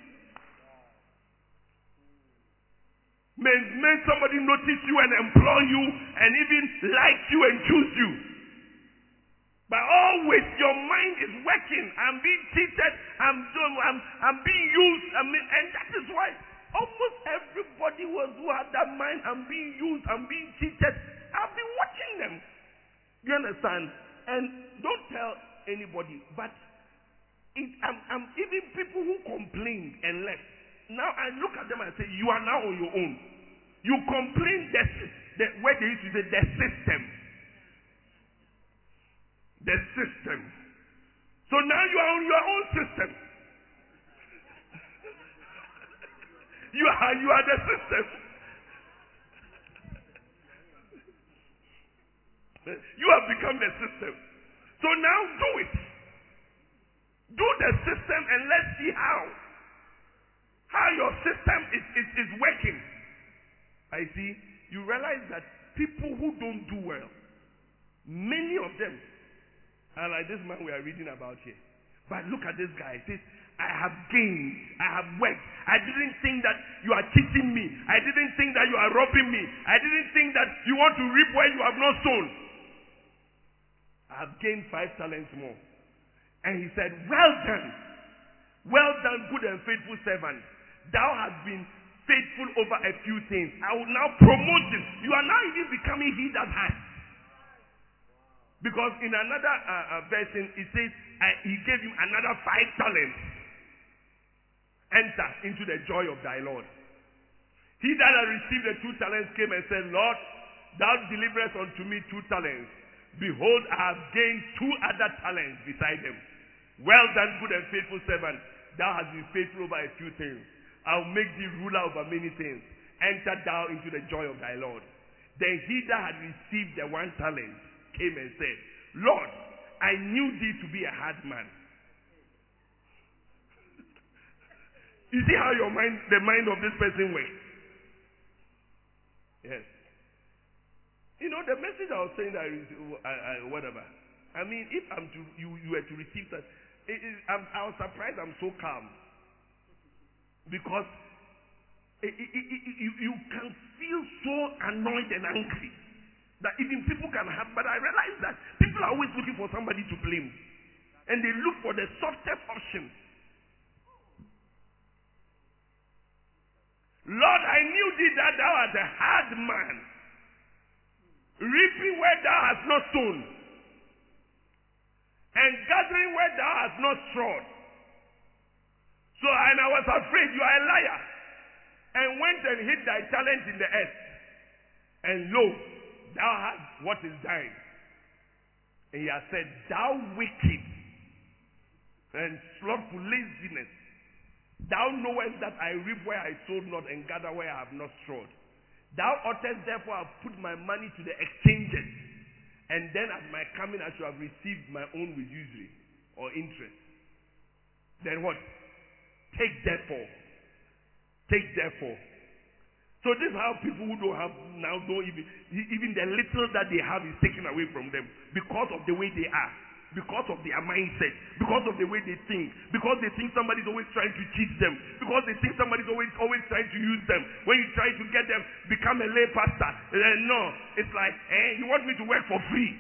May make somebody notice you and employ you and even like you and choose you. But always your mind is working. I'm being cheated. I'm I'm I'm being used. I mean, and that is why almost everybody was who had that mind. I'm being used. I'm being cheated. I've been watching them. You understand? And don't tell anybody. But it, I'm, I'm even people who complained and left. Now I look at them and say, you are now on your own. You complain the, the where they used to say the system. The system. So now you are on your own system. You are you are the system. You have become the system. So now do it. Do the system and let's see how. How your system is, is, is working. I see, you realize that people who don't do well, many of them are like this man we are reading about here. But look at this guy. He says, I have gained, I have worked. I didn't think that you are cheating me. I didn't think that you are robbing me. I didn't think that you want to reap where you have not sown. I have gained five talents more. And he said, well done. Well done, good and faithful servant. Thou hast been faithful over a few things. I will now promote you. You are now even becoming he that has. Because in another uh, uh, version, it says, uh, he gave him another five talents. Enter into the joy of thy Lord. He that had received the two talents came and said, Lord, thou deliverest unto me two talents. Behold, I have gained two other talents beside them. Well done, good and faithful servant. Thou hast been faithful over a few things. I will make thee ruler over many things. Enter thou into the joy of thy Lord. Then he that had received the one talent came and said, Lord, I knew thee to be a hard man. You see how your mind, the mind of this person works? Yes. You know, the message I was saying that is, uh, uh, whatever. I mean, if I'm to, you, you were to receive that, it, it, I'm, I was surprised I'm so calm. Because it, it, it, it, you, you can feel so annoyed and angry that even people can have. But I realize that people are always looking for somebody to blame. And they look for the softest option. Lord, I knew thee that thou art a hard man, reaping where thou hast not sown, and gathering where thou hast not strawed. So, and I was afraid, you are a liar, and went and hid thy talent in the earth. And lo, thou hast what is thine. And he has said, thou wicked and slothful laziness, thou knowest that I reap where I sowed not, and gather where I have not strawed. Thou oughtest therefore have put my money to the exchanges, and then at my coming I shall have received my own with usury or interest. Then what? Take therefore, take therefore So this is how people who don't have now don't even even the little that they have is taken away from them because of the way they are, because of their mindset, because of the way they think, because they think somebody's always trying to cheat them, because they think somebody's always always trying to use them. When you try to get them become a lay pastor, uh, no, it's like, eh, you want me to work for free.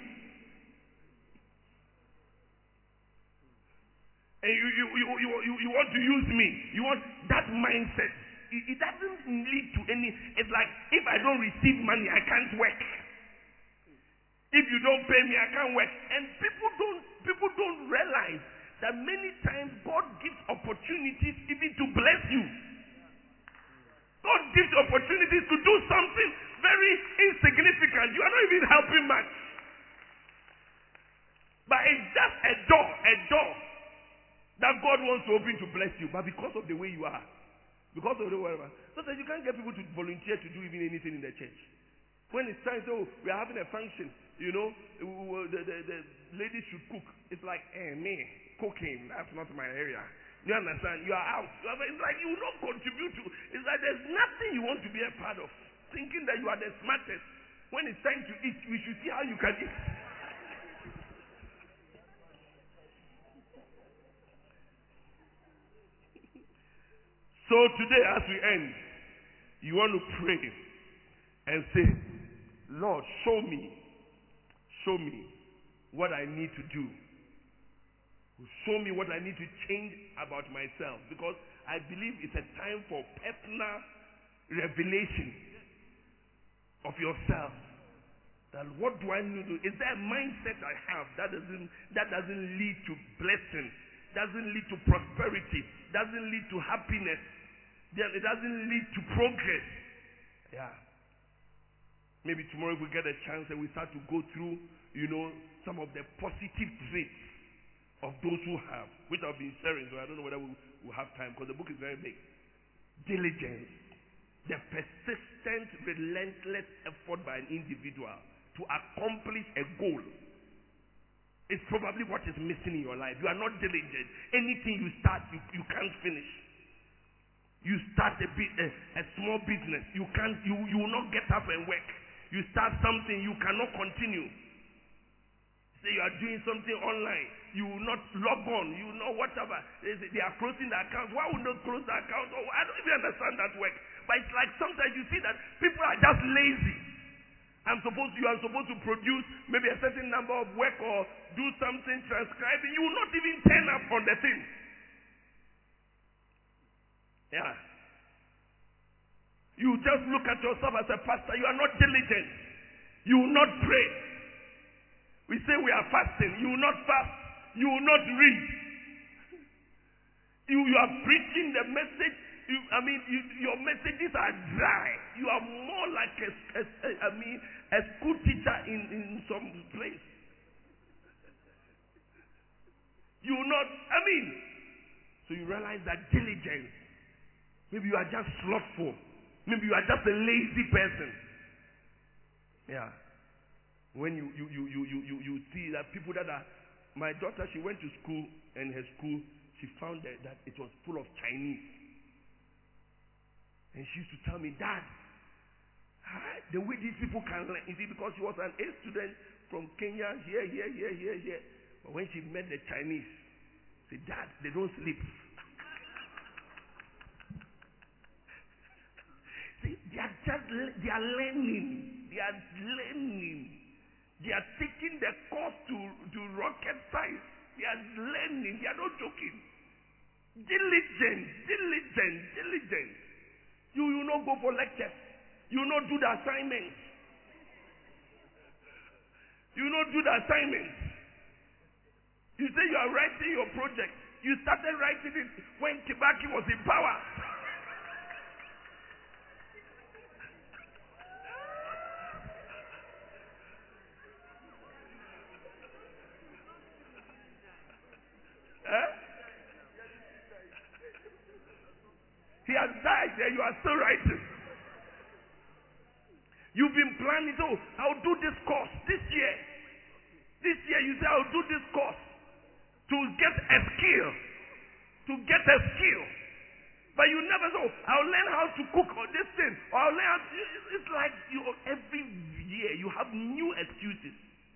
And you, you, you, you, you, you want to use me. You want that mindset. It, it doesn't lead to any. It's like, if I don't receive money, I can't work. If you don't pay me, I can't work. And people don't people don't realize that many times God gives opportunities even to bless you. God gives opportunities to do something very insignificant. You are not even helping much. But it's just a door, a door that God wants to open to bless you. But because of the way you are, because of the way you are, so that you can't get people to volunteer to do even anything in the church. When it's time, so we are having a function, you know, the, the, the ladies should cook. It's like, eh, me, cooking, that's not my area. You understand? You are out. It's like you will not contribute to. It's like there's nothing you want to be a part of. Thinking that you are the smartest. When it's time to eat, we should see how you can eat. So today, as we end, you want to pray and say, Lord, show me, show me what I need to do. Show me what I need to change about myself. Because I believe it's a time for personal revelation of yourself. That what do I need to do? Is there a mindset I have that doesn't that doesn't lead to blessing, doesn't lead to prosperity, doesn't lead to happiness, it doesn't lead to progress? Yeah. Maybe tomorrow if we get a chance and we start to go through, you know, some of the positive traits of those who have, which I've been sharing, so I don't know whether we'll, we'll have time because the book is very big. Diligence, the persistent, relentless effort by an individual to accomplish a goal. It's probably what is missing in your life. You are not diligent. Anything you start, you, you can't finish. You start a, bit, a, a small business, you can't, you, you will not get up and work. You start something, you cannot continue. Say you are doing something online, you will not log on, you will not whatever. They, they are closing the account. Why would not close the account? Oh, I don't even understand that work. But it's like sometimes you see that people are just lazy. I'm supposed you are supposed to produce maybe a certain number of work or do something, transcribing. You will not even turn up on the thing. Yeah. You just look at yourself as a pastor. You are not diligent. You will not pray. We say we are fasting. You will not fast. You will not read. You, you are preaching the message. You, I mean, you, your messages are dry. You are more like a, a, a I mean, a school teacher in, in some place. You will not, I mean, so you realize that diligence. Maybe you are just slothful. Maybe you are just a lazy person. Yeah. When you you you you you you, you see that people that are, my daughter, she went to school and her school, she found that, that it was full of Chinese. And she used to tell me, Dad, the way these people can learn, you see, because she was an A student from Kenya, here, here, here, here, here. But when she met the Chinese, she said, Dad, they don't sleep. See, they are just, they are learning. They are learning. They are taking the course to, to rocket science. They are learning. They are not joking. Diligent, diligent, diligent. You will not go for lectures. You will not do the assignments. You will not do the assignments. You say you are writing your project. You started writing it when Kibaki was in power. eh? He has died and you are still writing. You've been planning, oh, I'll do this course this year. This year you say, I'll do this course to get a skill. To get a skill. But you never person, oh, I'll learn how to cook or this thing, or I'll learn how to, it's like you every year you have new excuses.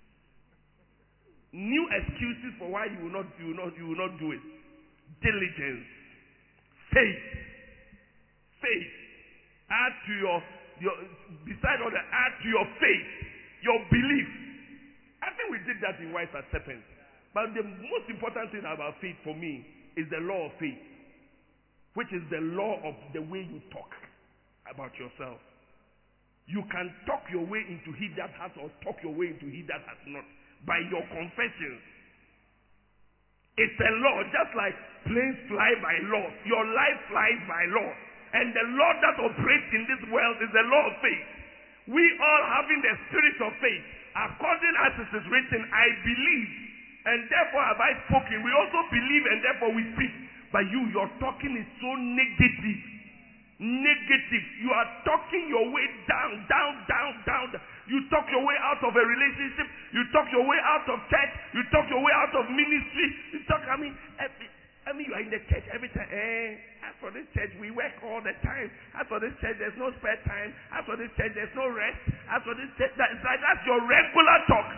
New excuses for why you will not you will not you will not do it. Diligence. Faith. Faith. Add to your your beside all that, add to your faith, your belief. I think we did that in Wise as Serpents. But the most important thing about faith for me is the law of faith, which is the law of the way you talk about yourself. You can talk your way into he that has, or talk your way into he that has not, by your confessions. It's a law, just like planes fly by law. Your life flies by law. And the law that operates in this world is the law of faith. We all having the spirit of faith, according as it is written, I believe, and therefore have I spoken. We also believe, and therefore we speak. But you, your talking is so negative. Negative. You are talking your way down, down, down, down. You talk your way out of a relationship. You talk your way out of church. You talk your way out of ministry. You talk, I mean, every, I mean, you are in the church every time. Eh, as for this church, we work all the time. As for this church, there's no spare time. As for this church, there's no rest. As for this church, that, like, that's your regular talk.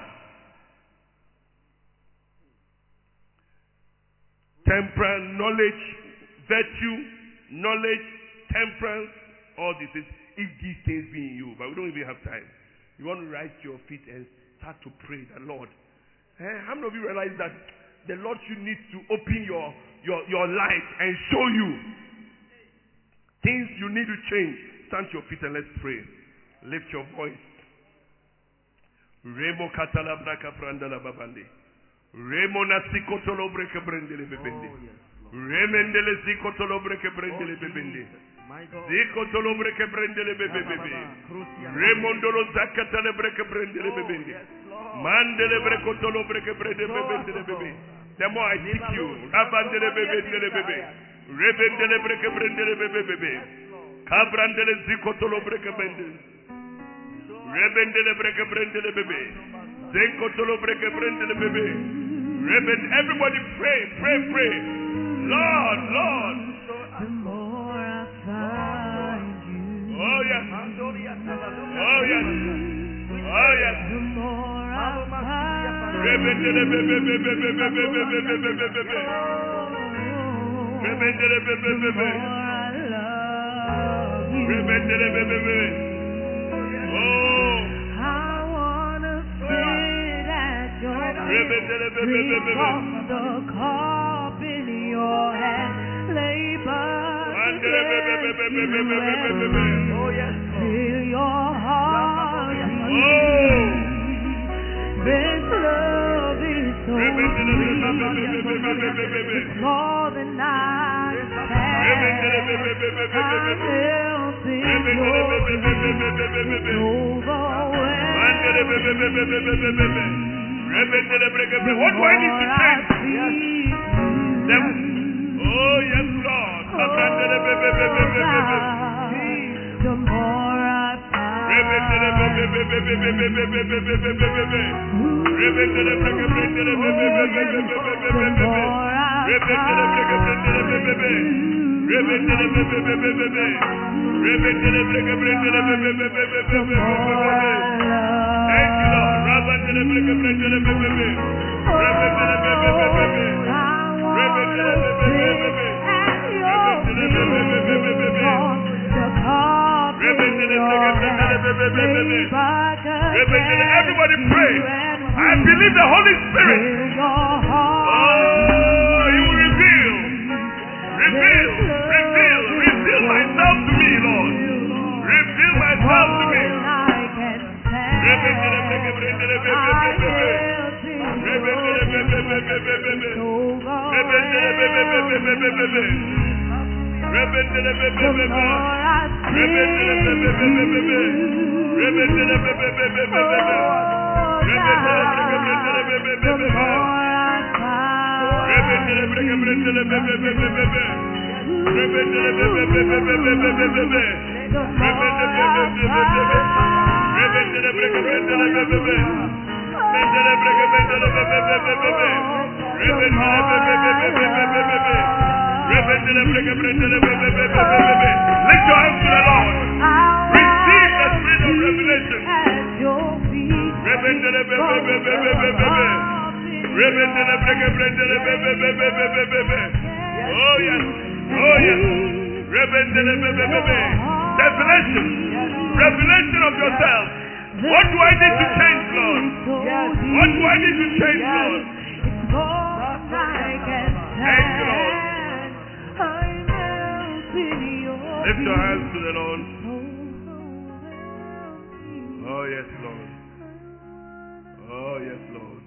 Temperance, knowledge, virtue, knowledge, temperance, all these things. If these things be in you, but we don't even have time. You want to rise to your feet and start to pray the Lord. Eh, how many of you realize that the Lord should need to open your, your, your life and show you things you need to change? Stand to your feet and let's pray. Lift your voice. Remo katala braka prandala babande. Remo nasikotolo breke brendele bebende. Remendele sikotolo breke brendele bebende. Zikotolo breke brendele bebebe. Remondolo zakatale breke brendele bebende. Mandele brekotolo breke brendele bebende bebe. The more I seek you, rabandele bebendele bebe. Rebendele breke brendele bebebe. Kabrandele zikotolo breke brendele. Rebendele breke brendele bebe. Zikotolo breke brendele bebe. Rebend. Everybody pray, pray, pray. Lord, Lord. The more I find you. Oh yes. Oh yes. Oh yes. The more I find you. Rebendele bebe bebe bebe bebe bebe bebe bebe. Rebendele bebe The bebe. more I love you. Rebendele bebe bebe. Oh. I wanna sit at your Rebendele bebe bebe feet. bebe. From the cup in your hand, labor Mandele bebe bebe bebe bebe bebe. Oh yes. till your heart Oh. this love is so Rebendele bebe bebe sweet. bebe bebe bebe. It's more than I can. Rebendele bebe bebe bebe I'm bebe. held in Rebendele your bebe bebe bebe bebe It's bebe. overwhelming. Mandele bebe bebe bebe bebe bebe. Rebendele breke The breke. What do I need to more I change? see Them. you, Oh yes, Lord. Kabrandele bebe bebe oh bebe bebe. God, the more I Rebendele bebe find bebe bebe bebe bebe bebe bebe. Rebendele breke brendele bebe bebe bebe bebe the bebe. more I Rebendele breke brendele bebe bebe. Rebendele bebe bebe bebe. Rebendele breke brendele bebe bebe bebe the bebe more bebe. I love Thank you, Lord. Rabandele breke brendele bebe bebe. Rebendele bebe bebe bebe. I wanna Rebendele bebe bebe sit bebe. at your Rebendele bebe bebe bebe feet bebe. on the cup in Rebendele your breke brendele hand, bebe bebe bebe. lay back Rebendele. Everybody against pray. you and I believe the Holy Spirit. till your heart Oh, He will reveal, reveal, reveal, reveal myself to me, Lord. Reveal myself to me. more than I can stand. Rebendele breke brendele bebe I bebe bebe. held in Rebendele your bebe bebe bebe bebe. It's Rebendele bebe bebe bebe bebe. overwhelming. Rebendele bebe The bebe. more I Rebendele bebe bebe bebe. Rebendele bebe bebe bebe bebe. Rebendele breke brendele bebe the bebe bebe. more I find Rebendele breke brendele bebe bebe bebe. Rebendele bebe bebe bebe bebe bebe. the more Rebendele I bebe bebe bebe. Rebendele breke brendele bebe bebe. Mendele breke brendele bebe bebe bebe. Rebendele bebe bebe bebe bebe bebe. your hands to the Lord. Receive the spirit of revelation. Oh yes, oh yes. Revelation, revelation of yourself. What do I need to change, Lord? What do I need to change, Lord? Thank you, Lord. Lift your hands to the Lord. Oh yes, Lord. Oh yes, Lord.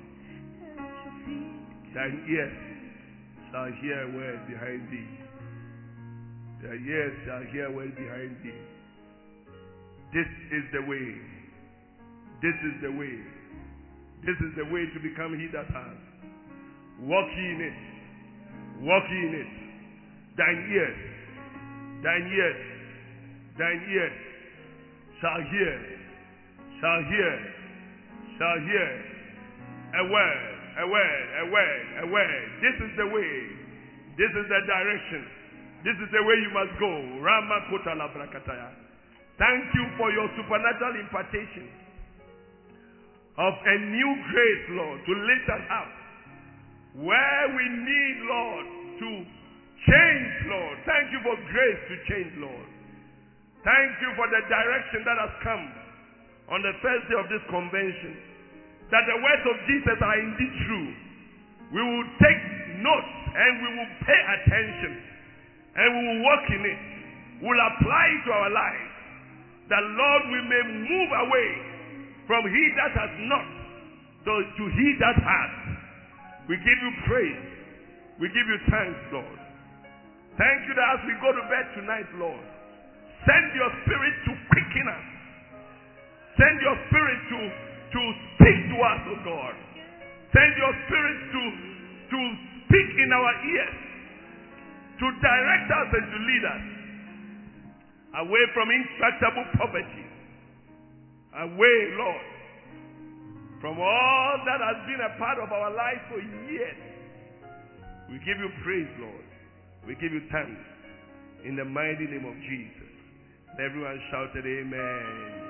Thine ears shall hear a word behind thee. Their ears shall hear a word behind thee. This is the way. This is the way. This is the way to become he that has. Walk ye in it. Walk ye in it. Thine ears, thine ears, thine ears shall hear, shall hear, shall hear a word, a word, a word, a word. This is the way. This is the direction. This is the way you must go. Rama Kota La Brakataya. Thank you for your supernatural impartation of a new grace, Lord, to lift us up. Where we need, Lord, to change, Lord. Thank you for grace to change, Lord. Thank you for the direction that has come on the first day of this convention. That the words of Jesus are indeed true. We will take notes and we will pay attention. And we will walk in it. We will apply it to our lives. That, Lord, we may move away from he that has not to, to he that has. We give you praise. We give you thanks, Lord. Thank you that as we go to bed tonight, Lord, send your spirit to quicken us. Send your spirit to, to speak to us, oh God. Send your spirit to, to speak in our ears, to direct us and to lead us away from intractable poverty. Away, Lord, from all that has been a part of our life for years. We give you praise, Lord. We give you thanks in the mighty name of Jesus. And everyone shouted, Amen.